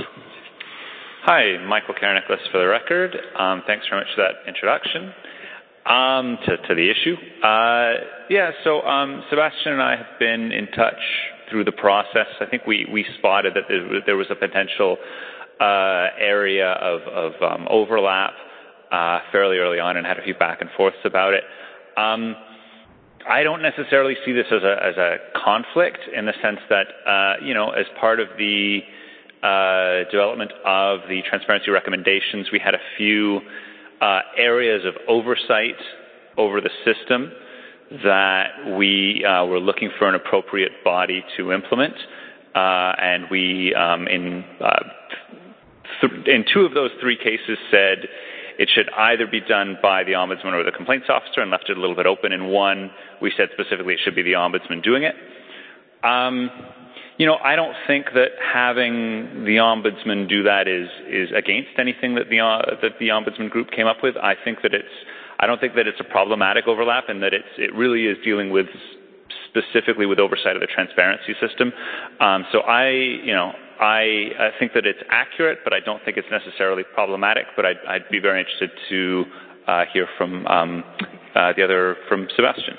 Hi, Michael Karen-Nicholas for the record. Um, thanks very much for that introduction um, to, to the issue. Uh, yeah, so um, Sébastien and I have been in touch through the process. I think we, we spotted that there, there was a potential uh, area of, of um, overlap uh, fairly early on and had a few back and forths about it. Um, I don't necessarily see this as a, as a conflict in the sense that, uh, you know, as part of the uh, development of the transparency recommendations, we had a few uh, areas of oversight over the system that we uh, were looking for an appropriate body to implement. Uh, and we, um, in, uh, th- in two of those three cases, said it should either be done by the ombudsman or the complaints officer, and left it a little bit open. In one, we said specifically it should be the ombudsman doing it. Um, you know, I don't think that having the ombudsman do that is is against anything that the uh, that the ombudsman group came up with. I think that it's I don't think that it's a problematic overlap, and that it's it really is dealing with specifically with oversight of the transparency system. Um, so I, you know. I, I think that it's accurate, but I don't think it's necessarily problematic. But I'd, I'd be very interested to uh, hear from um, uh, the other, from Sébastien.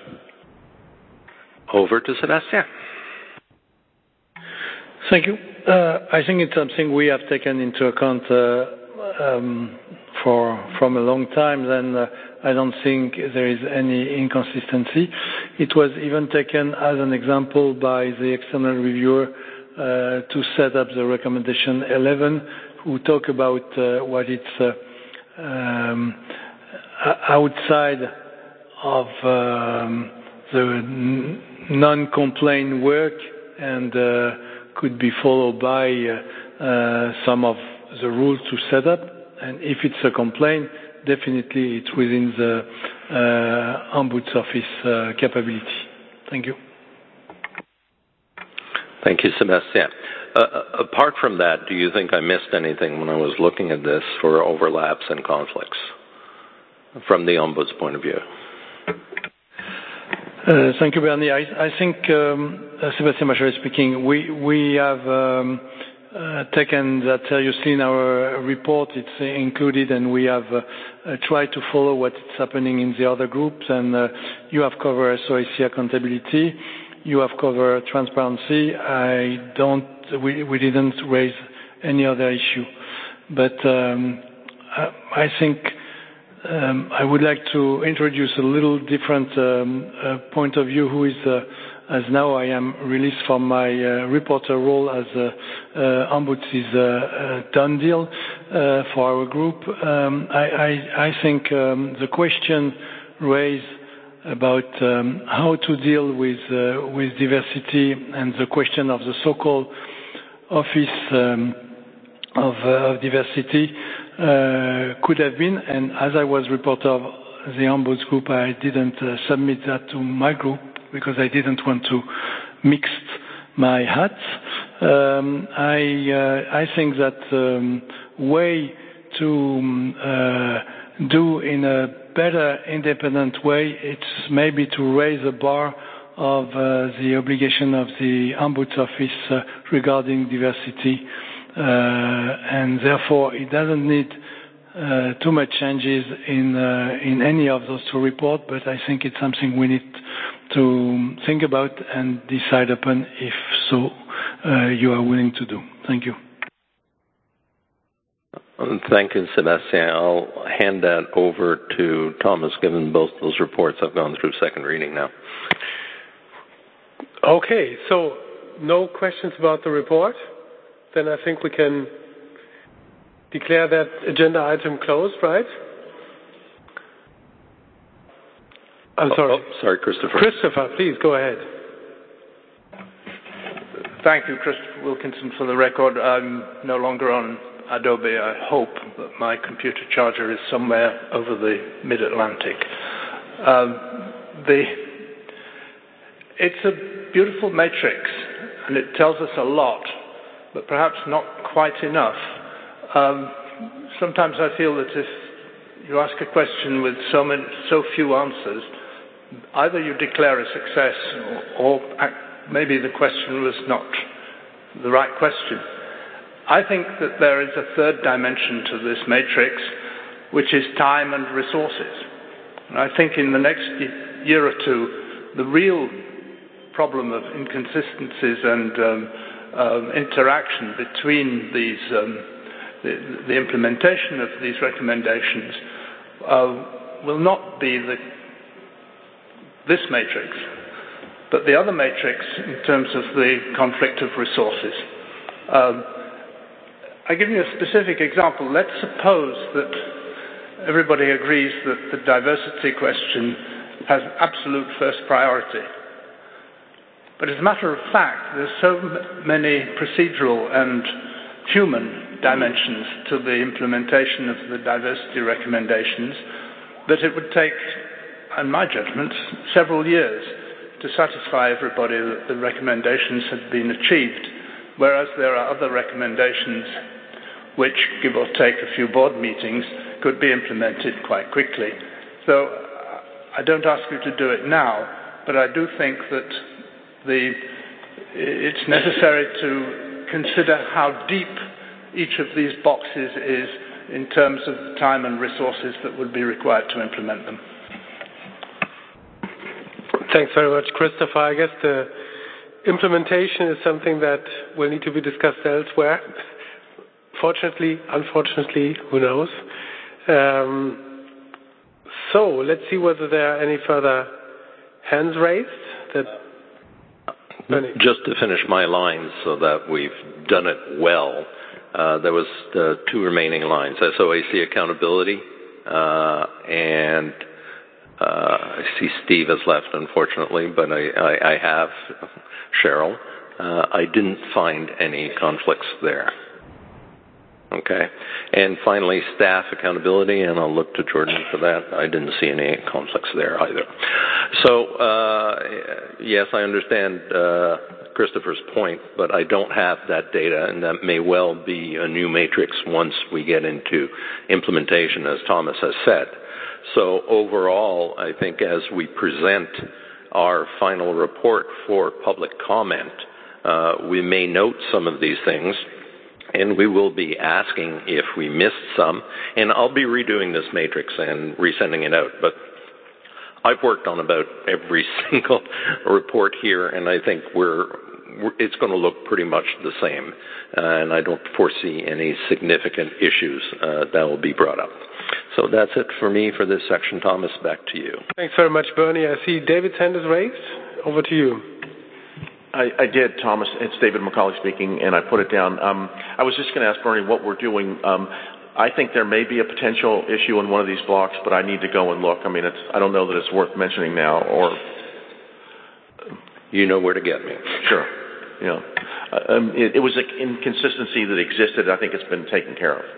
Over to Sébastien. Thank you. Uh, I think it's something we have taken into account uh, um, for from a long time. Then uh, I don't think there is any inconsistency. It was even taken as an example by the external reviewer Uh, to set up the recommendation eleven, who talk about uh, what it's uh, um, outside of um, the non-complaint work and uh, could be followed by uh, uh, some of the rules to set up. And if it's a complaint, definitely it's within the uh, Ombuds Office uh, capability. Thank you. Thank you, Sébastien. Uh, apart from that, do you think I missed anything when I was looking at this for overlaps and conflicts from the Ombuds point of view? Uh, thank you, Bernie. I, I think, um, uh, Sébastien Macharet speaking, we, we have um, uh, taken that seriously in our report. It's included, and we have uh, uh, tried to follow what's happening in the other groups. And uh, you have covered S O I C accountability. You have covered transparency. I don't, we, we didn't raise any other issue. But um, I, I think um, I would like to introduce a little different um, uh, point of view, who is, uh, as now I am released from my uh, reporter role as uh, uh, Ombuds is a, a done deal uh, for our group. Um, I, I, I think um, the question raised about um, how to deal with uh, with diversity and the question of the so-called office um, of, uh, of diversity uh, could have been, and as I was reporter of the Ombuds group, I didn't uh, submit that to my group because I didn't want to mix my hats. Um, I uh, I think that um, way to um, uh, do in a better independent way, it's maybe to raise the bar of uh, the obligation of the Ombuds Office uh, regarding diversity, uh, and therefore it doesn't need uh, too much changes in uh, in any of those two reports, but I think it's something we need to think about and decide upon if so uh, you are willing to do. Thank you. Thank you, Sébastien. I'll hand that over to Thomas, given both those reports have gone through second reading now. Okay, so no questions about the report? Then I think we can declare that agenda item closed, right? I'm sorry. Oh, oh, sorry, Christopher. Christopher, please go ahead. Thank you, Christopher Wilkinson, for the record. I'm no longer on Adobe. I hope that my computer charger is somewhere over the mid-Atlantic. Um, the, it's a beautiful matrix, and it tells us a lot, but perhaps not quite enough. Um, sometimes I feel that if you ask a question with so many, so few answers, either you declare a success, or, or maybe the question was not the right question. I think that there is a third dimension to this matrix, which is time and resources. And I think in the next year or two, the real problem of inconsistencies and um, um, interaction between these, um, the, the implementation of these recommendations uh, will not be the, this matrix, but the other matrix in terms of the conflict of resources. Um, I give you a specific example. Let's suppose that everybody agrees that the diversity question has absolute first priority. But as a matter of fact, there's so many procedural and human dimensions to the implementation of the diversity recommendations that it would take, in my judgment, several years to satisfy everybody that the recommendations had been achieved, whereas there are other recommendations which, give or take a few board meetings, could be implemented quite quickly. So I don't ask you to do it now, but I do think that the, it's necessary to consider how deep each of these boxes is in terms of the time and resources that would be required to implement them. Thanks very much, Christopher. I guess the implementation is something that will need to be discussed elsewhere. Fortunately, unfortunately, who knows? Um, so let's see whether there are any further hands raised. That Just to finish my lines so that we've done it well, uh, there was the two remaining lines, S O A C accountability uh, and Uh, I see Steve has left, unfortunately, but I, I, I have Cheryl. Uh, I didn't find any conflicts there. Okay. And finally, staff accountability, and I'll look to Jordan for that. I didn't see any conflicts there either. So, uh, yes, I understand uh, Christopher's point, but I don't have that data, and that may well be a new matrix once we get into implementation, as Thomas has said. So overall, I think as we present our final report for public comment, uh, we may note some of these things, and we will be asking if we missed some. And I'll be redoing this matrix and resending it out. But I've worked on about every single report here, and I think we're, we're it's going to look pretty much the same. Uh, and I don't foresee any significant issues uh, that will be brought up. So that's it for me for this section. Thomas, back to you. Thanks very much, Bernie. I see David's hand is raised. Over to you. I, I did, Thomas. It's David McCauley speaking, and I put it down. Um, I was just going to ask Bernie what we're doing. Um, I think there may be a potential issue in one of these blocks, but I need to go and look. I mean, it's, I don't know that it's worth mentioning now. Or you know where to get me. Sure. Yeah. Uh, um, it, it was an inconsistency that existed. I think it's been taken care of.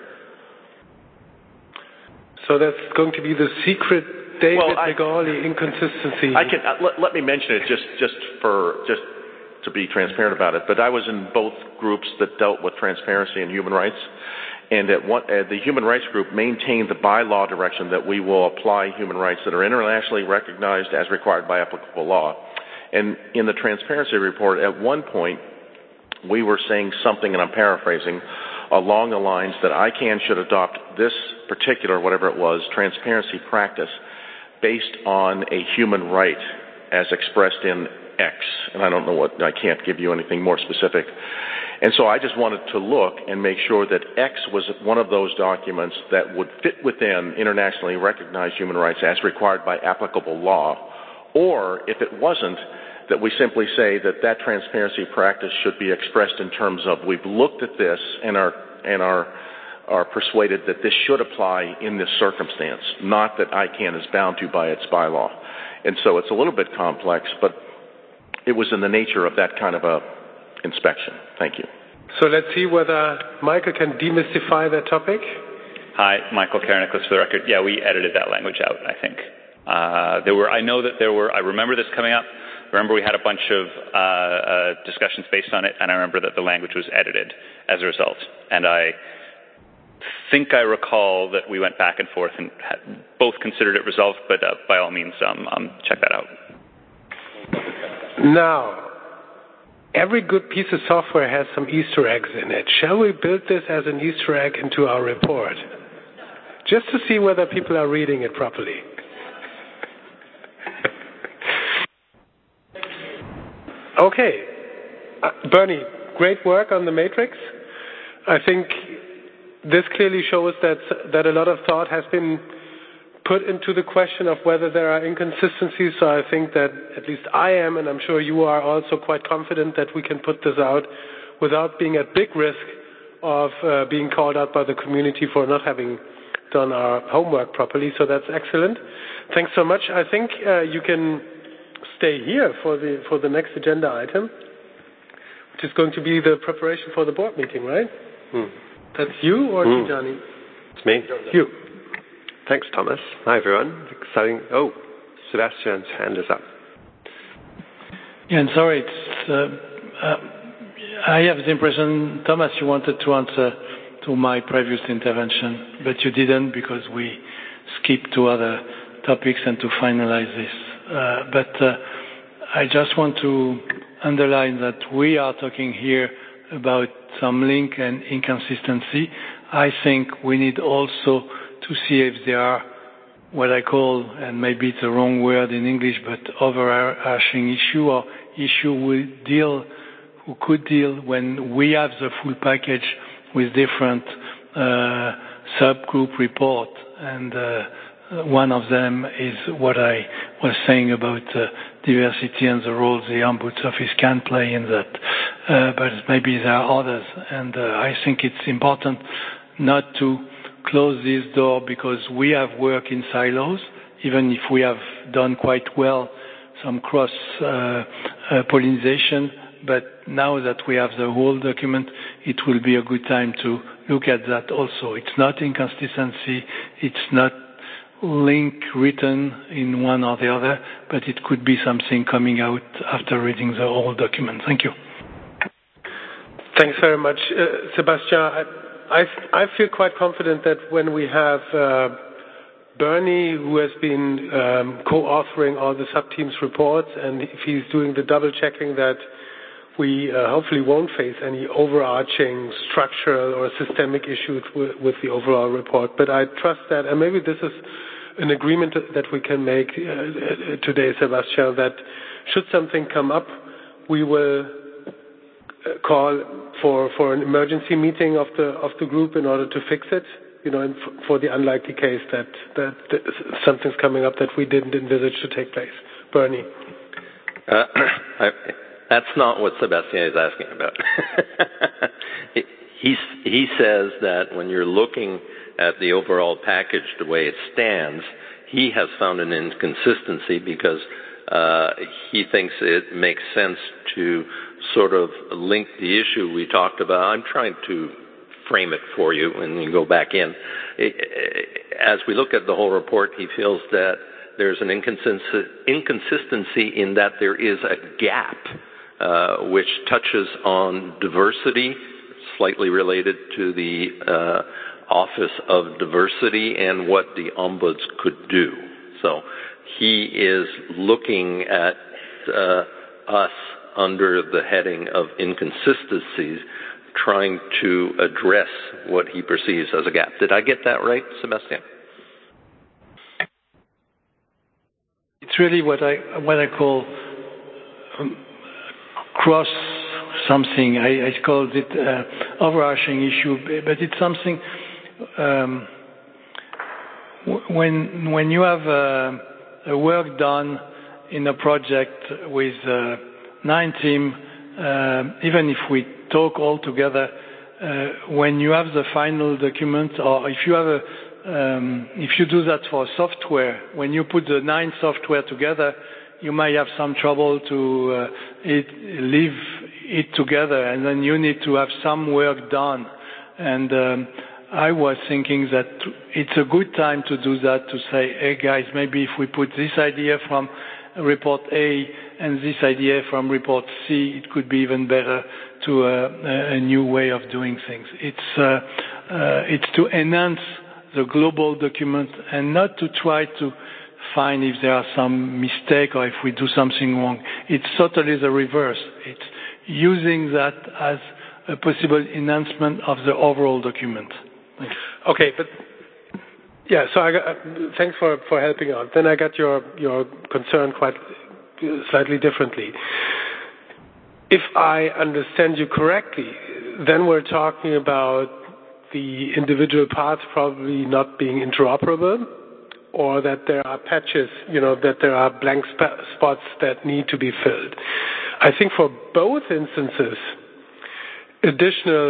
So that's going to be the secret David well, I, McCauley inconsistency. I can uh, let, let me mention it just just for just to be transparent about it. But I was in both groups that dealt with transparency and human rights, and at one, uh, the human rights group maintained the bylaw direction that we will apply human rights that are internationally recognized as required by applicable law. And in the transparency report, at one point, we were saying something, and I'm paraphrasing, along the lines that I C A N should adopt this particular, whatever it was, transparency practice based on a human right as expressed in X. And I don't know what, I can't give you anything more specific. And so I just wanted to look and make sure that X was one of those documents that would fit within internationally recognized human rights as required by applicable law, or if it wasn't, that we simply say that that transparency practice should be expressed in terms of we've looked at this and are and are are persuaded that this should apply in this circumstance, not that I C A N is bound to by its bylaw. And so it's a little bit complex, but it was in the nature of that kind of a inspection. Thank you. So let's see whether Michael can demystify that topic. Hi, Michael Karanicklis for the record. Yeah, we edited that language out, I think. Uh, there were, I know that there were, I remember this coming up. Remember we had a bunch of uh, uh, discussions based on it, and I remember that the language was edited as a result. And I think I recall that we went back and forth and had both considered it resolved, but uh, by all means, um, um, check that out. Now, every good piece of software has some Easter eggs in it. Shall we build this as an Easter egg into our report? Just to see whether people are reading it properly. Okay. Uh, Bernie, great work on the matrix. I think this clearly shows that that a lot of thought has been put into the question of whether there are inconsistencies. So I think that at least I am, and I'm sure you are also quite confident that we can put this out without being at big risk of uh, being called out by the community for not having done our homework properly. So that's excellent. Thanks so much. I think uh, you can stay here for the for the next agenda item, which is going to be the preparation for the board meeting, right? Hmm. That's you or hmm. Johnny? It's me. You. Thanks, Thomas. Hi, everyone. Exciting. Oh, Sebastian's hand is up. Yeah, and sorry, it's, uh, uh, I have the impression, Thomas, you wanted to answer to my previous intervention, but you didn't because we skipped to other topics and to finalize this. Uh, but uh, I just want to underline that we are talking here about some link and inconsistency. I think we need also to see if there are what I call, and maybe it's a wrong word in English, but overarching issue or issue we deal, who could deal when we have the full package with different uh, subgroup report. And uh, one of them is what I was saying about uh, diversity and the role the Ombuds Office can play in that. Uh, but maybe there are others. And uh, I think it's important not to close this door because we have work in silos. even if we have done quite well some cross-pollination. Uh, uh, but now that we have the whole document, it will be a good time to look at that also. It's not inconsistency, it's not link written in one or the other, but it could be something coming out after reading the whole document. Thank you. Thanks very much, uh, Sebastian. I, I, I feel quite confident that when we have uh, Bernie, who has been um, co-authoring all the sub-teams reports, and if he's doing the double-checking, that we uh, hopefully won't face any overarching structural or systemic issues with, with the overall report. But I trust that, and maybe this is an agreement that we can make uh, today, Sebastian, that should something come up, we will call for, for an emergency meeting of the of the group in order to fix it, you know, and f- for the unlikely case that, that, that something's coming up that we didn't envisage to take place. Bernie. Uh, I, that's not what Sebastian is asking about. he, he says that when you're looking at the overall package the way it stands, he has found an inconsistency because uh, he thinks it makes sense to sort of link the issue we talked about. I'm trying to frame it for you and then go back in. As we look at the whole report, he feels that there's an inconsistency in that there is a gap uh, which touches on diversity, slightly related to the uh, Office of Diversity and what the ombuds could do. So he is looking at uh, us under the heading of inconsistencies, trying to address what he perceives as a gap. Did I get that right, Sebastian? It's really what I what I call um, cross something. I, I called it uh, overarching issue, but it's something um, when when you have uh, a work done in a project with uh, nine teams, uh, even if we talk all together, uh, when you have the final document, or if you have a Um, if you do that for software, when you put the nine software together, you might have some trouble to uh, it, leave it together, and then you need to have some work done. And um, I was thinking that it's a good time to do that, to say, hey guys, maybe if we put this idea from report A and this idea from report C, it could be even better to uh, a new way of doing things. It's, uh, uh, it's to enhance the global document and not to try to find if there are some mistake or if we do something wrong. It's totally the reverse. It's using that as a possible enhancement of the overall document. Okay, but yeah, so I got, uh, thanks for, for helping out. Then I got your, your concern quite slightly differently. If I understand you correctly, then we're talking about the individual parts probably not being interoperable, or that there are patches, you know, that there are blank sp- spots that need to be filled. I think for both instances, additional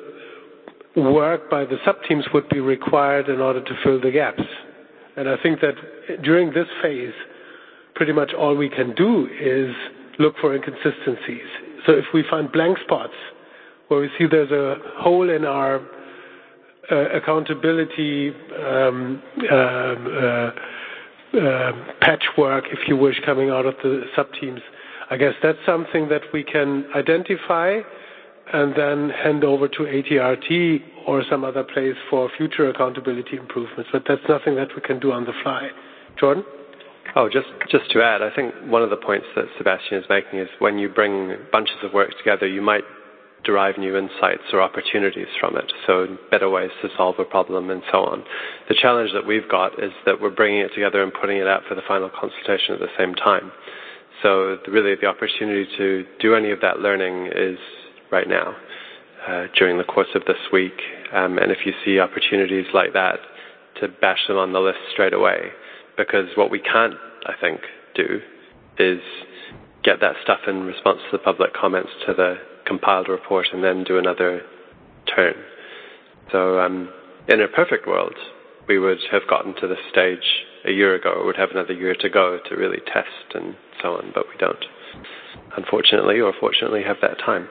work by the sub-teams would be required in order to fill the gaps. And I think that during this phase, pretty much all we can do is look for inconsistencies. So if we find blank spots where we see there's a hole in our Uh, accountability um, um, uh, uh, patchwork, if you wish, coming out of the sub-teams, I guess that's something that we can identify and then hand over to A T R T or some other place for future accountability improvements. But that's nothing that we can do on the fly. Jordan? Oh, just just to add, I think one of the points that Sebastian is making is when you bring bunches of work together, you might derive new insights or opportunities from it, so better ways to solve a problem and so on. The challenge that we've got is that we're bringing it together and putting it out for the final consultation at the same time. So the, really the opportunity to do any of that learning is right now, uh, during the course of this week. Um, and if you see opportunities like that, to bash them on the list straight away. Because what we can't, I think, do is get that stuff in response to the public comments to the compiled report and then do another turn. So um, in a perfect world, we would have gotten to this stage a year ago, or would have another year to go to really test and so on, but we don't, unfortunately or fortunately, have that time.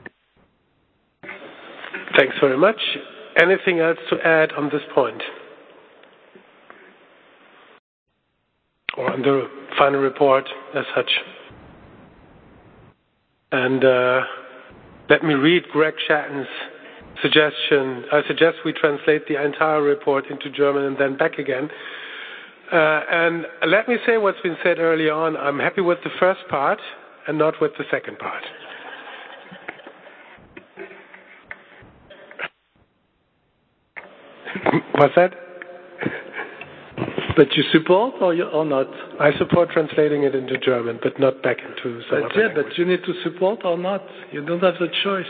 Thanks very much. Anything else to add on this point? Or on the final report as such? And uh, let me read Greg Shatton's suggestion. I suggest we translate the entire report into German and then back again. Uh, and let me say what's been said earlier on. I'm happy with the first part and not with the second part. What's that? But you support or, you, or not? I support translating it into German, but not back into some but other yeah, language. But you need to support or not. You don't have the choice.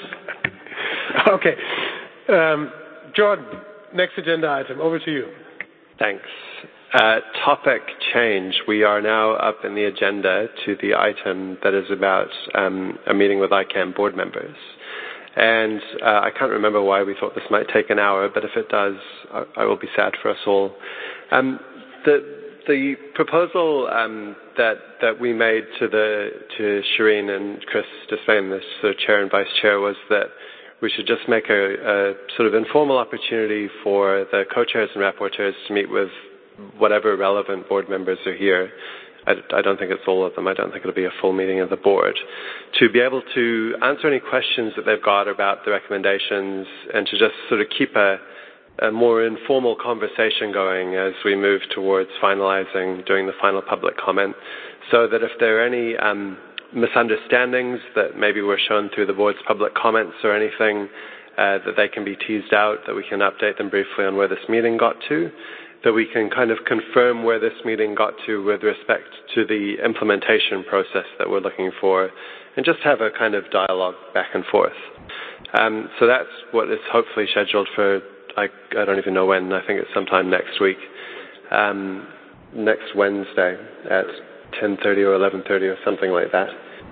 Okay. Um, Jordan, next agenda item. Over to you. Thanks. Uh, topic change. We are now up in the agenda to the item that is about um, a meeting with I CANN board members. And uh, I can't remember why we thought this might take an hour, but if it does, I, I will be sad for us all. Um, the the proposal um, that that we made to the to Shireen and Chris Despain, the sort of chair and vice chair, was that we should just make a, a sort of informal opportunity for the co-chairs and rapporteurs to meet with whatever relevant board members are here. I, I don't think it's all of them. I don't think it'll be a full meeting of the board. To be able to answer any questions that they've got about the recommendations and to just sort of keep a, a more informal conversation going as we move towards finalizing, doing the final public comment, so that if there are any um, misunderstandings that maybe were shown through the board's public comments or anything, uh, that they can be teased out, that we can update them briefly on where this meeting got to, that we can kind of confirm where this meeting got to with respect to the implementation process that we're looking for, and just have a kind of dialogue back and forth. Um, so that's what is hopefully scheduled for, I, I don't even know when, I think it's sometime next week, um, next Wednesday at ten thirty or eleven thirty or something like that.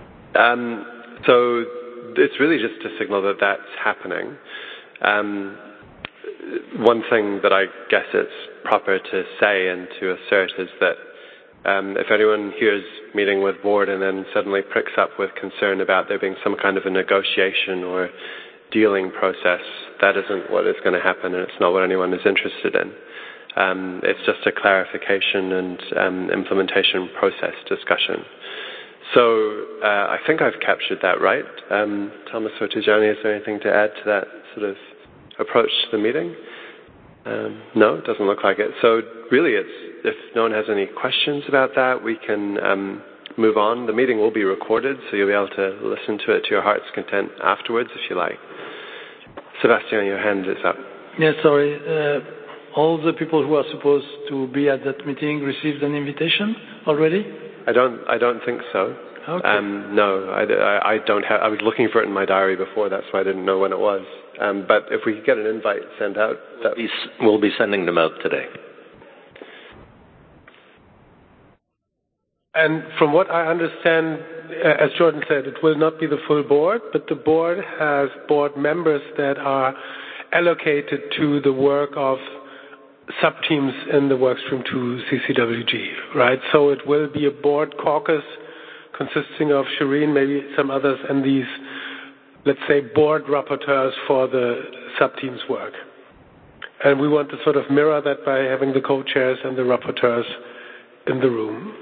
Um, so it's really just to signal that that's happening. Um, one thing that I guess it's proper to say and to assert is that um, if anyone hears meeting with board and then suddenly pricks up with concern about there being some kind of a negotiation or dealing process, that isn't what is going to happen, and it's not what anyone is interested in. Um, it's just a clarification and um, implementation process discussion. So uh, I think I've captured that right. Um, Thomas or Tijani, is there anything to add to that sort of approach to the meeting? Um, no, it doesn't look like it. So really, it's if no one has any questions about that, we can um, move on. The meeting will be recorded, so you'll be able to listen to it to your heart's content afterwards, if you like. Sebastian, your hand is up. Yeah, sorry. Uh, all the people who are supposed to be at that meeting received an invitation already? I don't. I don't think so. Okay. Um, no, I, I, I don't have. I was looking for it in my diary before. That's why I didn't know when it was. Um, but if we could get an invite sent out, that we'll be sending them out today. And from what I understand, as Jordan said, it will not be the full board, but the board has board members that are allocated to the work of sub-teams in the workstream to C C W G, right? So it will be a board caucus consisting of Shireen, maybe some others, and these, let's say, board rapporteurs for the sub-teams work. And we want to sort of mirror that by having the co-chairs and the rapporteurs in the room.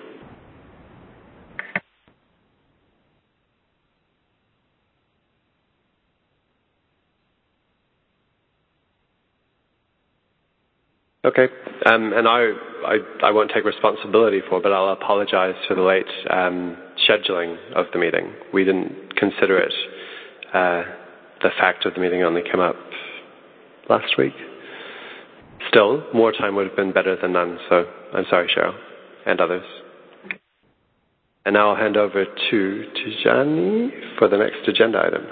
Okay, um, and I, I, I won't take responsibility for it, but I'll apologize for the late um, scheduling of the meeting. We didn't consider it. Uh, the fact of the meeting only came up last week. Still, more time would have been better than none, so I'm sorry, Cheryl, and others. And now I'll hand over to Tijani for the next agenda item.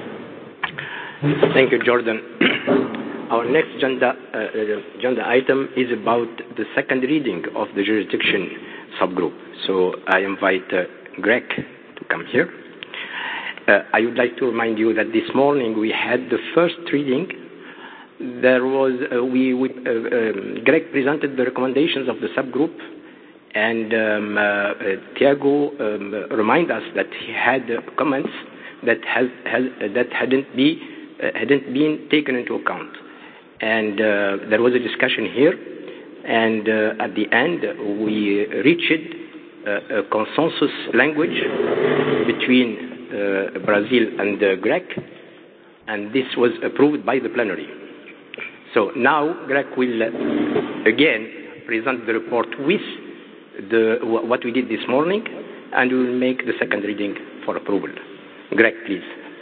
Thank you, Jordan. Our next agenda, uh, agenda item is about the second reading of the jurisdiction subgroup. So I invite uh, Greg to come here. Uh, I would like to remind you that this morning we had the first reading there was uh, we, we uh, um, Greg presented the recommendations of the subgroup, and um, uh, uh, Tiago um, reminded us that he had uh, comments that has, has uh, that hadn't be uh, hadn't been taken into account, and uh, there was a discussion here, and uh, at the end we reached uh, a consensus language between uh, Brazil and uh, Greg, and this was approved by the plenary. So now Greg will uh, again present the report with the what we did this morning, and we will make the second reading for approval. Greg, please.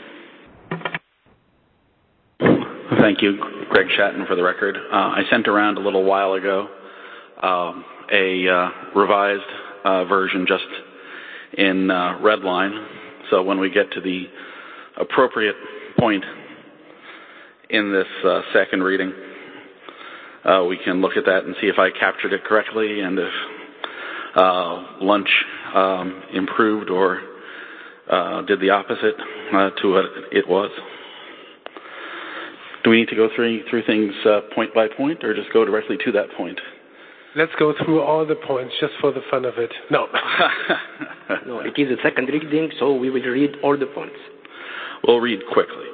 Thank you, Greg Shatton, for the record. Uh, I sent around a little while ago um, a uh, revised uh, version just in uh, red line, so when we get to the appropriate point in this uh, second reading, uh, we can look at that and see if I captured it correctly and if uh, lunch um, improved or uh, did the opposite uh, to what it was. Do we need to go through, through things uh, point by point, or just go directly to that point? Let's go through all the points just for the fun of it. No. No, it is a second reading, so we will read all the points. We'll read quickly.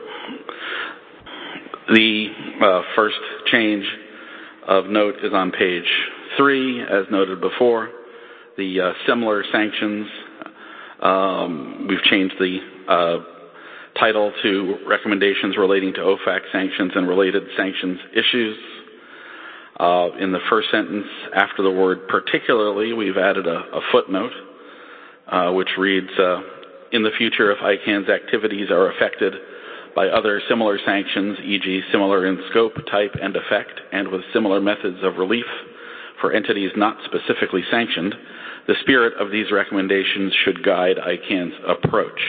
The uh, first change of note is on page three, as noted before. The uh, similar sanctions, um, we've changed the uh, title to recommendations relating to O FAC sanctions and related sanctions issues. Uh, in the first sentence, after the word particularly, we've added a, a footnote, uh, which reads, uh, in the future, if I CAN's activities are affected by other similar sanctions, for example similar in scope, type, and effect, and with similar methods of relief for entities not specifically sanctioned, the spirit of these recommendations should guide I CAN's approach.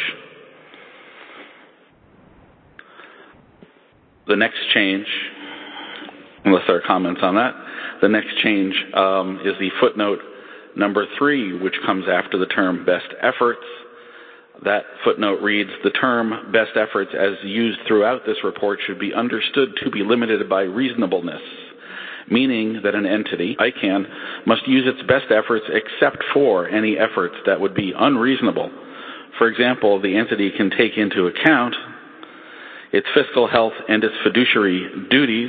The next change, unless there are comments on that, the next change um, is the footnote number three, which comes after the term best efforts. That footnote reads, the term best efforts as used throughout this report should be understood to be limited by reasonableness, meaning that an entity, I CAN, must use its best efforts except for any efforts that would be unreasonable. For example, the entity can take into account its fiscal health and its fiduciary duties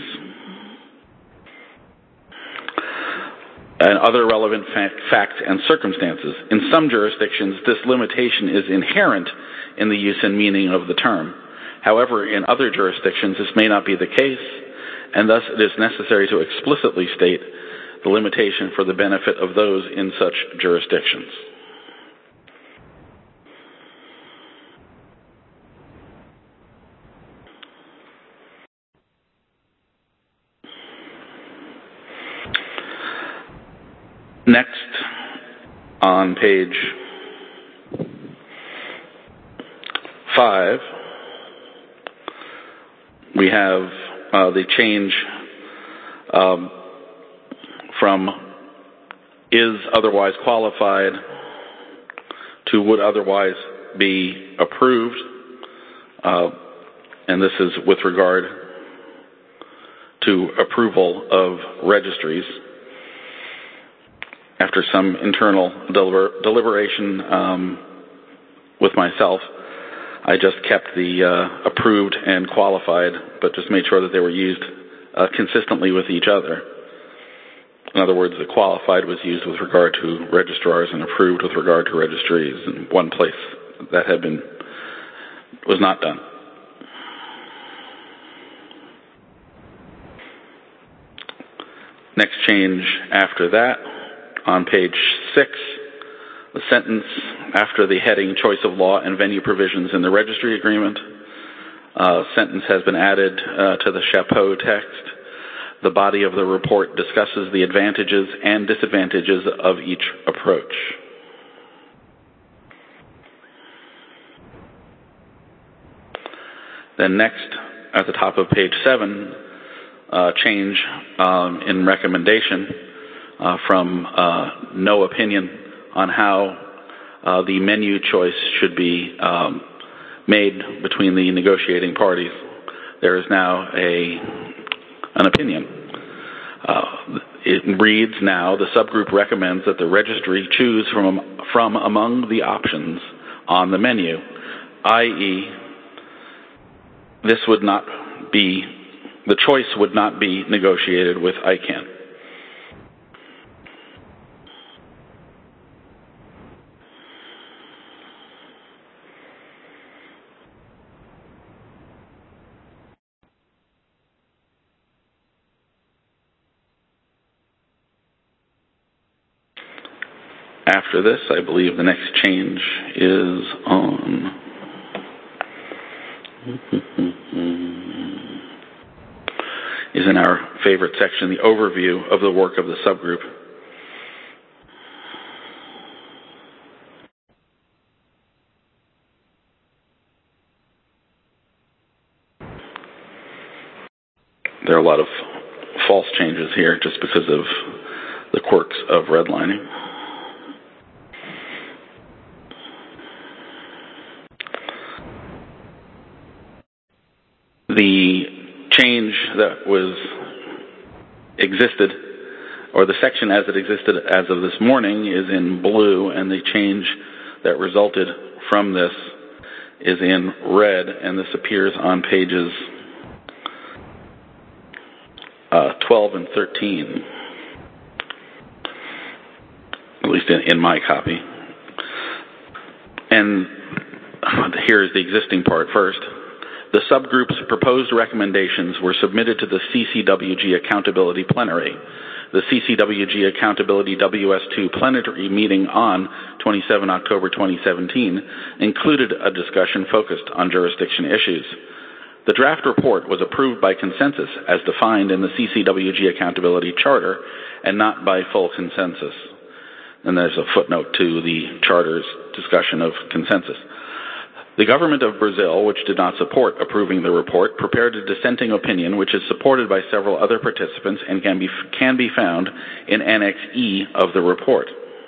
and other relevant fact, facts and circumstances. In some jurisdictions, this limitation is inherent in the use and meaning of the term. However, in other jurisdictions, this may not be the case, and thus it is necessary to explicitly state the limitation for the benefit of those in such jurisdictions. Next, on page five, we have uh, the change um, from is otherwise qualified to would otherwise be approved, uh, and this is with regard to approval of registries. After some internal deliber- deliberation um, with myself, I just kept the uh, approved and qualified, but just made sure that they were used uh, consistently with each other. In other words, the qualified was used with regard to registrars and approved with regard to registries. In one place that had been was not done. Next change after that, on page six, the sentence after the heading Choice of Law and Venue Provisions in the Registry Agreement, uh, sentence has been added uh, to the chapeau text. The body of the report discusses the advantages and disadvantages of each approach. Then next, at the top of page seven, uh, change um, in recommendation Uh, from uh, no opinion on how uh, the menu choice should be um, made between the negotiating parties. There is now a an opinion. Uh, it reads now, the subgroup recommends that the registry choose from, from among the options on the menu, that is, this would not be, the choice would not be negotiated with I CANN. After this, I believe the next change is on is in our favorite section, the overview of the work of the subgroup. There are a lot of false changes here just because of the quirks of redlining. The change that was existed, or the section as it existed as of this morning, is in blue, and the change that resulted from this is in red, and this appears on pages uh, twelve and thirteen, at least in, in my copy. And here is the existing part first. The subgroup's proposed recommendations were submitted to the C C W G Accountability Plenary. The C C W G Accountability W S two plenary meeting on the twenty-seventh of October twenty seventeen included a discussion focused on jurisdiction issues. The draft report was approved by consensus as defined in the C C W G Accountability Charter and not by full consensus. And there's a footnote to the Charter's discussion of consensus. The government of Brazil, which did not support approving the report, prepared a dissenting opinion which is supported by several other participants and can be, can be found in Annex E of the report.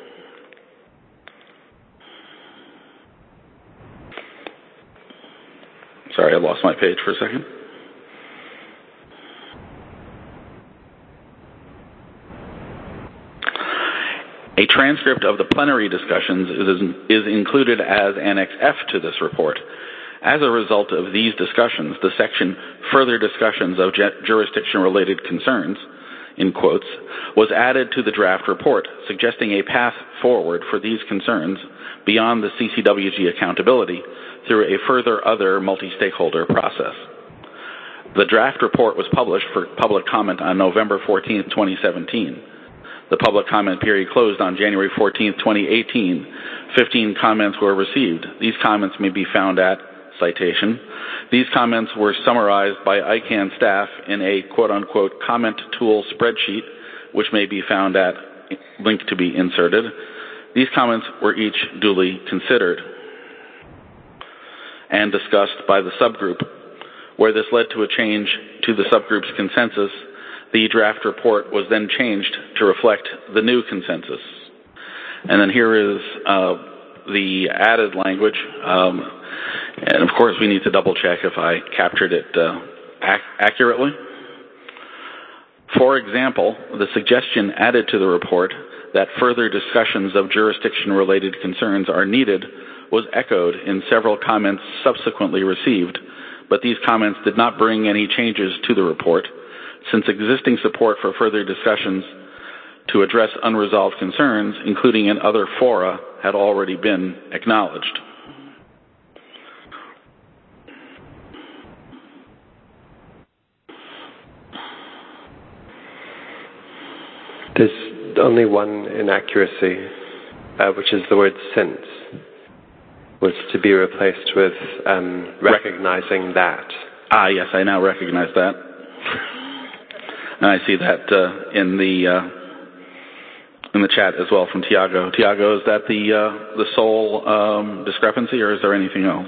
Sorry, I lost my page for a second. A transcript of the plenary discussions is, is included as Annex F to this report. As a result of these discussions, the section Further Discussions of Jurisdiction-Related Concerns, in quotes, was added to the draft report, suggesting a path forward for these concerns beyond the C C W G accountability through a further other multi-stakeholder process. The draft report was published for public comment on November fourteenth, twenty seventeen. The public comment period closed on January fourteenth, twenty eighteen. Fifteen comments were received. These comments may be found at citation. These comments were summarized by I CANN staff in a quote-unquote comment tool spreadsheet, which may be found at link to be inserted. These comments were each duly considered and discussed by the subgroup. Where this led to a change to the subgroup's consensus, the draft report was then changed to reflect the new consensus. And then here is uh, the added language. Um, and of course, we need to double check if I captured it uh, ac- accurately. For example, the suggestion added to the report that further discussions of jurisdiction-related concerns are needed was echoed in several comments subsequently received, but these comments did not bring any changes to the report, since existing support for further discussions to address unresolved concerns, including in other fora, had already been acknowledged. There's only one inaccuracy, uh, which is the word since, was to be replaced with um, recognizing that. Ah, yes, I now recognize that. And I see that uh, in the uh, in the chat as well from Tiago. Tiago, is that the uh, the sole um, discrepancy, or is there anything else?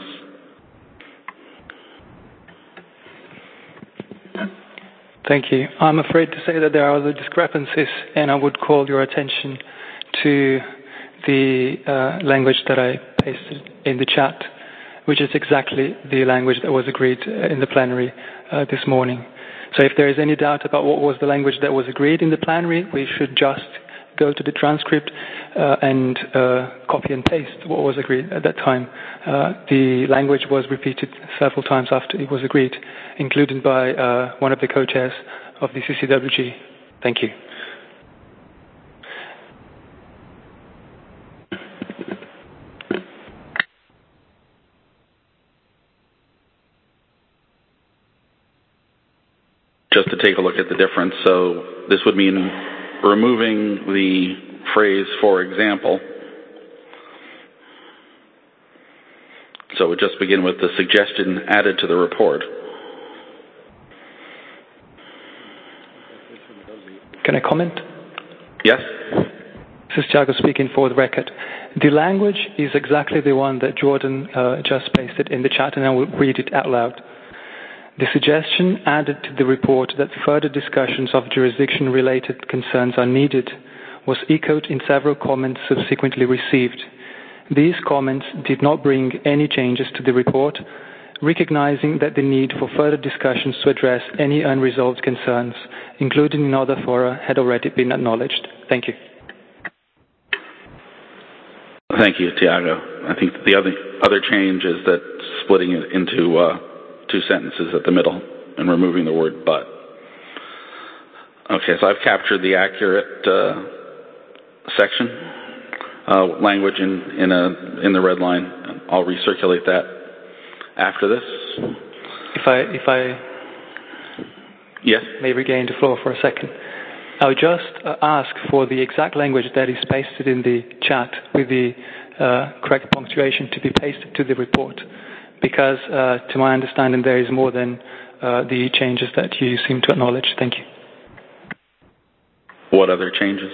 Thank you. I'm afraid to say that there are other discrepancies, and I would call your attention to the uh, language that I pasted in the chat, which is exactly the language that was agreed in the plenary uh, this morning. So if there is any doubt about what was the language that was agreed in the plenary, we should just go to the transcript uh, and uh, copy and paste what was agreed at that time. Uh, the language was repeated several times after it was agreed, including by uh, one of the co-chairs of the C C W G. Thank you. Just to take a look at the difference, so this would mean removing the phrase, for example. So it would just begin with the suggestion added to the report. Can I comment? Yes? This is Thiago speaking for the record. The language is exactly the one that Jordan uh, just pasted in the chat, and I will read it out loud. The suggestion added to the report that further discussions of jurisdiction-related concerns are needed was echoed in several comments subsequently received. These comments did not bring any changes to the report, recognizing that the need for further discussions to address any unresolved concerns, including in other fora, had already been acknowledged. Thank you. Thank you, Thiago. I think the other other change is that splitting it into uh, two sentences at the middle and removing the word but. Okay, so I've captured the accurate uh, section uh, language in in a in the red line. I'll recirculate that after this. If I if I yes may regain the floor for a second, I would just uh, ask for the exact language that is pasted in the chat with the uh, correct punctuation to be pasted to the report, because uh, to my understanding there is more than uh, the changes that you seem to acknowledge. Thank you. What other changes?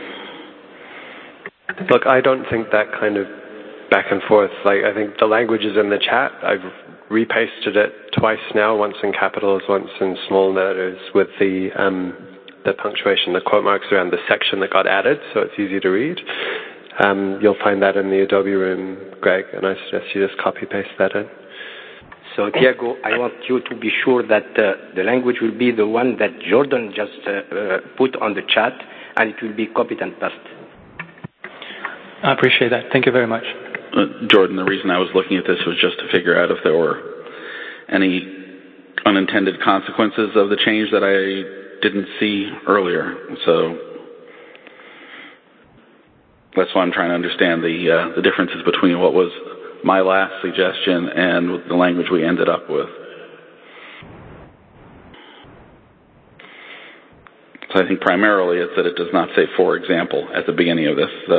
Look, I don't think that kind of back and forth, like I think the language is in the chat. I've repasted it twice now, once in capitals, once in small letters with the um, the punctuation, the quote marks around the section that got added, so it's easy to read. Um, you'll find that in the Adobe room, Greg, and I suggest you just copy-paste that in. So, Thiago, I want you to be sure that uh, the language will be the one that Jordan just uh, uh, put on the chat, and it will be copied and pasted. I appreciate that. Thank you very much. Uh, Jordan, the reason I was looking at this was just to figure out if there were any unintended consequences of the change that I didn't see earlier. So that's why I'm trying to understand the uh, the differences between what was my last suggestion and the language we ended up with. So I think primarily it's that it does not say for example at the beginning of this. So,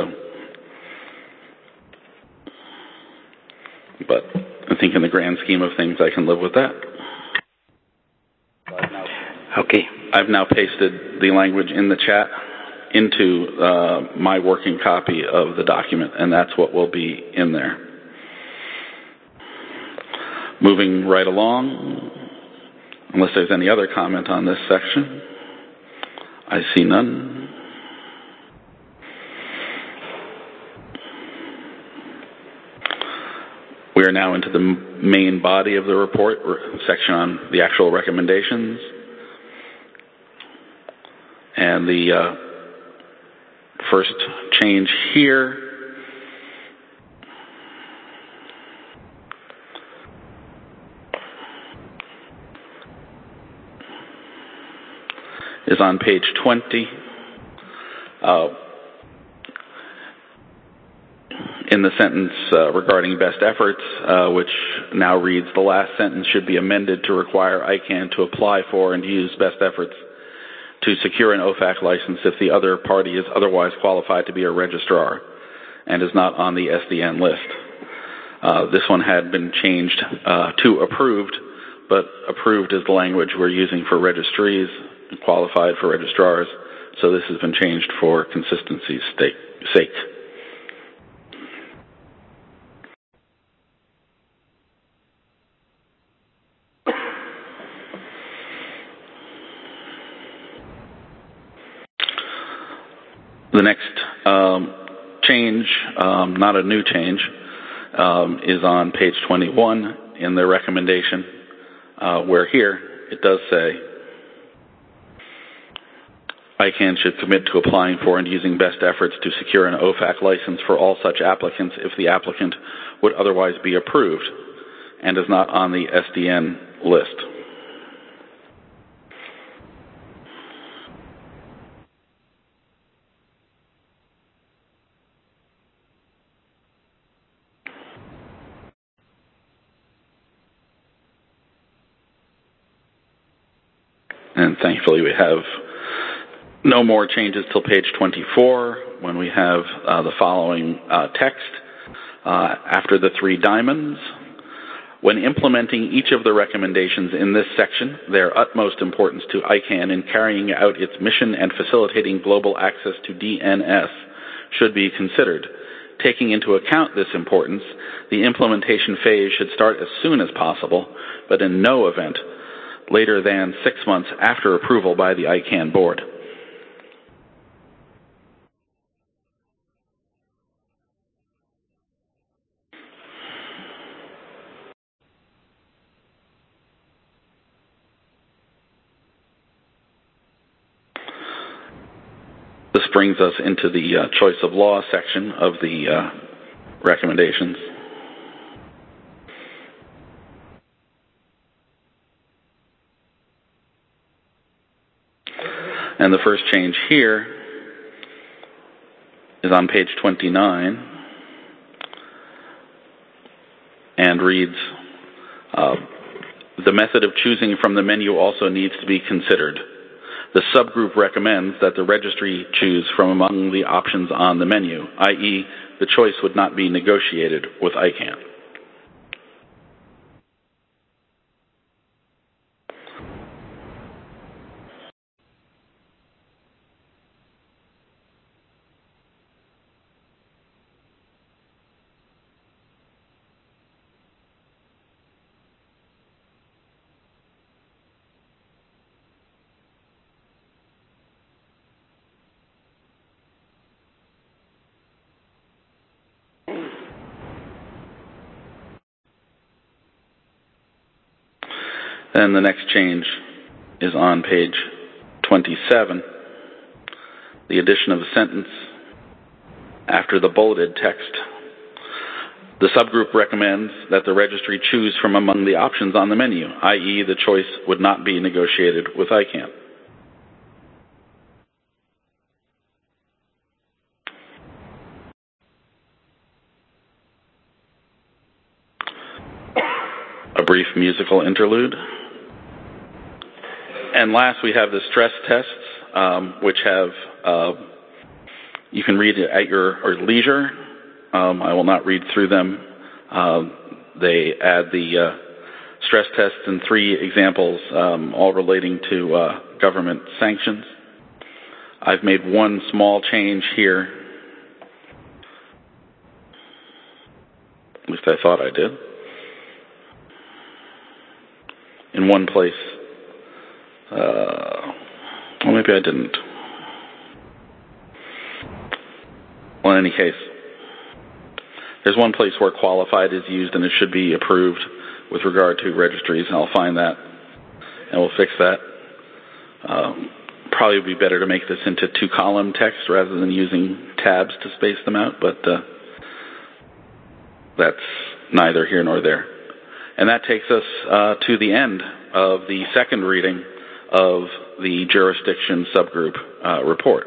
but I think in the grand scheme of things I can live with that. Okay. I've now pasted the language in the chat into uh, my working copy of the document, and that's what will be in there. Moving right along, unless there's any other comment on this section, I see none. We are now into the main body of the report, section on the actual recommendations. And the uh, first change here is on page twenty. Uh, in the sentence uh, regarding best efforts, uh, which now reads, the last sentence should be amended to require I CANN to apply for and use best efforts to secure an O F A C license if the other party is otherwise qualified to be a registrar and is not on the S D N list. Uh, this one had been changed uh, to approved, but approved is the language we're using for registries, qualified for registrars, so this has been changed for consistency's sake. The next um, change, um, not a new change, um, is on page twenty-one in the recommendation, uh, where here it does say, ICANN should commit to applying for and using best efforts to secure an O F A C license for all such applicants if the applicant would otherwise be approved and is not on the S D N list. And thankfully we have no more changes till page twenty-four when we have uh, the following uh, text uh, after the three diamonds. When implementing each of the recommendations in this section, their utmost importance to ICANN in carrying out its mission and facilitating global access to D N S should be considered. Taking into account this importance, the implementation phase should start as soon as possible, but in no event later than six months after approval by the ICANN board. This brings us into the uh, choice of law section of the uh, recommendations. And the first change here is on page twenty-nine and reads, uh, the method of choosing from the menu also needs to be considered. The subgroup recommends that the registry choose from among the options on the menu, that is, the choice would not be negotiated with ICANN. Then the next change is on page twenty-seven, the addition of a sentence after the bulleted text. The subgroup recommends that the registry choose from among the options on the menu, that is, the choice would not be negotiated with ICANN. A brief musical interlude. And last, we have the stress tests, um, which have, uh, you can read it at your or leisure. Um, I will not read through them. Uh, they add the uh, stress tests in three examples, um, all relating to uh, government sanctions. I've made one small change here. At least I thought I did. In one place. Uh, well, maybe I didn't. Well, in any case, there's one place where qualified is used and it should be approved with regard to registries, and I'll find that and we'll fix that. Um, probably would be better to make this into two-column text rather than using tabs to space them out, but uh, that's neither here nor there. And that takes us uh, to the end of the second reading of the jurisdiction subgroup uh, report.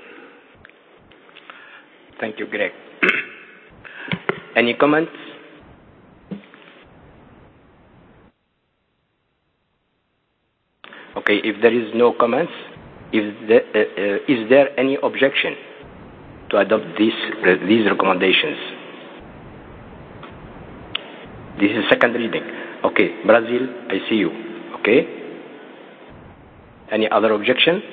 Thank you, Greg. Any comments? Okay, if there is no comments, if there, uh, uh, is there any objection to adopt these, uh, these recommendations? This is second reading. Okay, Brazil, I see you. Okay. Any other objection?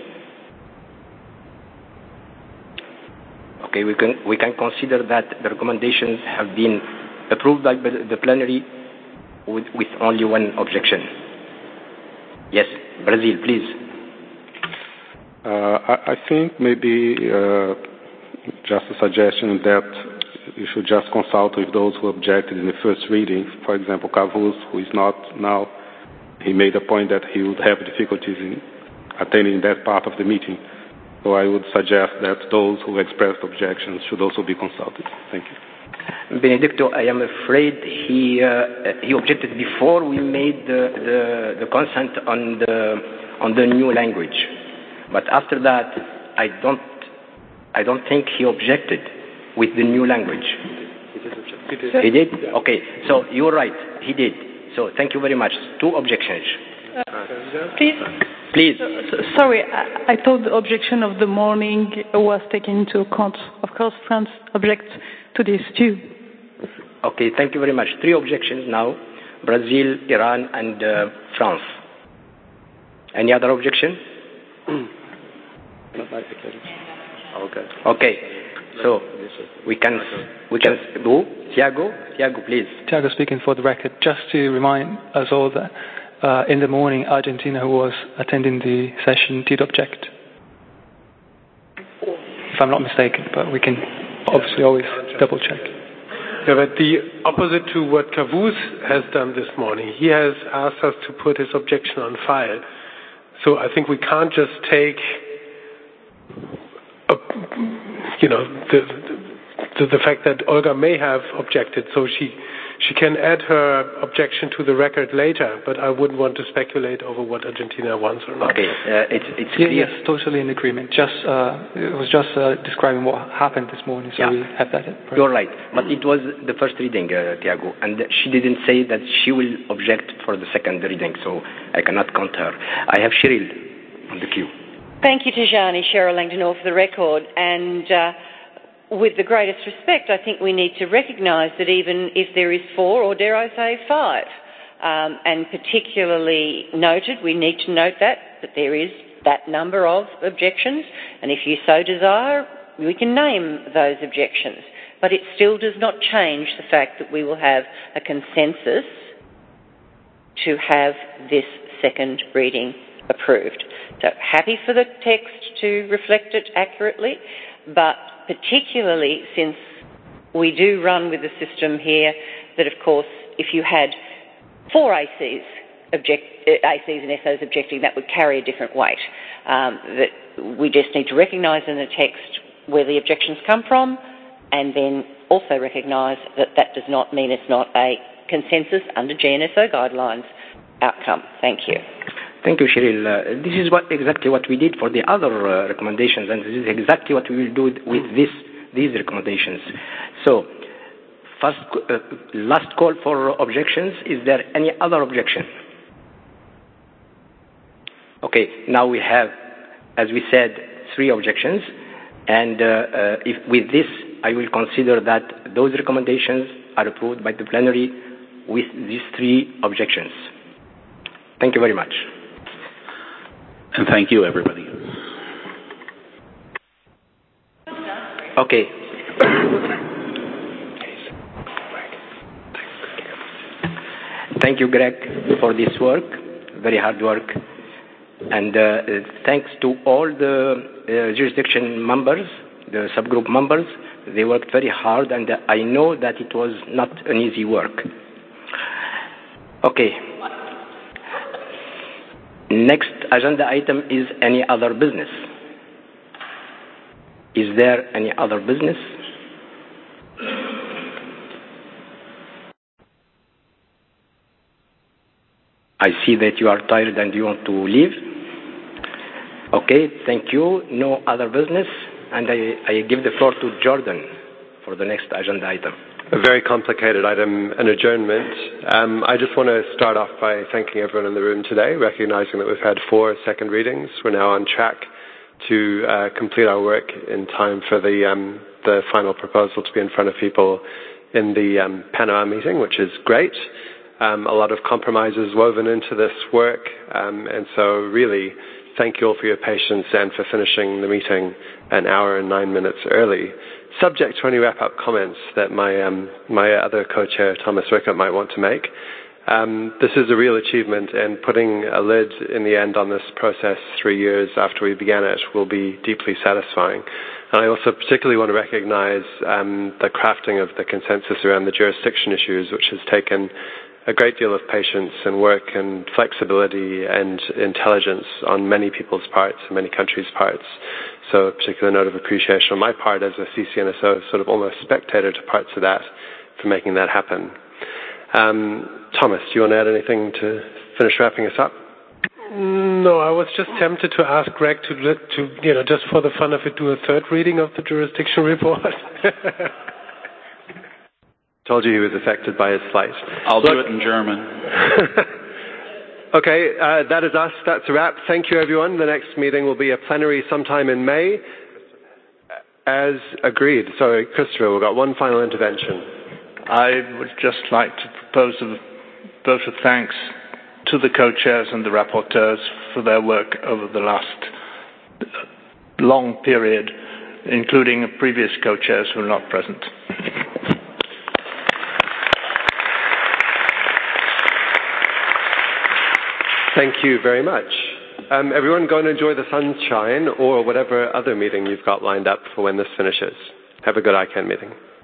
Okay, we can we can consider that the recommendations have been approved by the plenary with, with only one objection. Yes, Brazil, please. Uh, I, I think maybe uh, just a suggestion that you should just consult with those who objected in the first reading. For example, Cavus, who is not now, he made a point that he would have difficulties in attending that part of the meeting. So I would suggest that those who expressed objections should also be consulted. Thank you. Benedicto, I am afraid he uh, he objected before we made the, the, the consent on the on the new language, but after that, I don't I don't think he objected with the new language. He did. He did? Okay. So you're right. He did. So thank you very much. Two objections. Uh, please. Please. So, sorry, I, I thought the objection of the morning was taken into account. Of course, France objects to this too. Okay, thank you very much. Three objections now: Brazil, Iran, and uh, France. Any other objection? Okay. Okay. So we can we can do Thiago. Thiago, please. Thiago speaking for the record. Just to remind us all that uh, in the morning, Argentina, who was attending the session, did object. If I'm not mistaken, but we can obviously always double check. Yeah, but the opposite to what Cavus has done this morning, he has asked us to put his objection on file. So I think we can't just take, a, you know, the, the the fact that Olga may have objected, so she she can add her objection to the record later. But I wouldn't want to speculate over what Argentina wants or not. Okay, uh, it's it's yeah, clear. Yes, totally in agreement. Just uh, it was just uh, describing what happened this morning, so yeah. we have that. You're right, but it was the first reading, uh, Thiago, and she didn't say that she will object for the second reading, so I cannot count her. I have Cheryl on the queue. Thank you, Tajani. Cheryl Langdonor for the record, and uh, with the greatest respect, I think we need to recognise that even if there is four, or dare I say five, um, and particularly noted, we need to note that, that there is that number of objections, and if you so desire, we can name those objections. But it still does not change the fact that we will have a consensus to have this second reading approved. So happy for the text to reflect it accurately, but particularly since we do run with a system here that, of course, if you had four A Cs, object, A Cs and S Os objecting, that would carry a different weight. Um, that we just need to recognise in the text where the objections come from, and then also recognise that that does not mean it's not a consensus under G N S O guidelines outcome. Thank you. Thank you, Cheryl. Uh, this is what exactly what we did for the other uh, recommendations, and this is exactly what we will do with this these recommendations. So, first, uh, last call for objections. Is there any other objection? Okay, now we have, as we said, three objections, and uh, uh, if with this, I will consider that those recommendations are approved by the plenary with these three objections. Thank you very much. And thank you, everybody. Okay. Thank you, Greg, for this work, very hard work. And uh, thanks to all the uh, jurisdiction members, the subgroup members. They worked very hard, and I know that it was not an easy work. Okay. Next agenda item is any other business. Is there any other business? I see that you are tired and you want to leave. Okay, thank you. No other business. And I, I give the floor to Jordan for the next agenda item. A very complicated item, an adjournment. Um, I just want to start off by thanking everyone in the room today, recognizing that we've had four second readings. We're now on track to uh, complete our work in time for the um, the final proposal to be in front of people in the um, Panama meeting, which is great. Um, a lot of compromises woven into this work, um, and so really thank you all for your patience and for finishing the meeting an hour and nine minutes early. Subject to any wrap-up comments that my um, my other co-chair, Thomas Rickert, might want to make. Um, this is a real achievement, and putting a lid in the end on this process three years after we began it will be deeply satisfying. And I also particularly want to recognize um, the crafting of the consensus around the jurisdiction issues, which has taken a great deal of patience and work and flexibility and intelligence on many people's parts and many countries' parts. So a particular note of appreciation on my part as a C C N S O, sort of almost spectator to parts of that, for making that happen. Um, Thomas, do you want to add anything to finish wrapping us up? No, I was just tempted to ask Greg to, to, you know, just for the fun of it, do a third reading of the jurisdiction report. Told you he was affected by his flight. I'll Look, do it in German. Okay, uh, that is us. That's a wrap. Thank you, everyone. The next meeting will be a plenary sometime in May, as agreed. Sorry, Christopher, we've got one final intervention. I would just like to propose a vote of thanks to the co-chairs and the rapporteurs for their work over the last long period, including previous co-chairs who are not present. Thank you very much. Um, everyone go and enjoy the sunshine or whatever other meeting you've got lined up for when this finishes. Have a good I CANN meeting.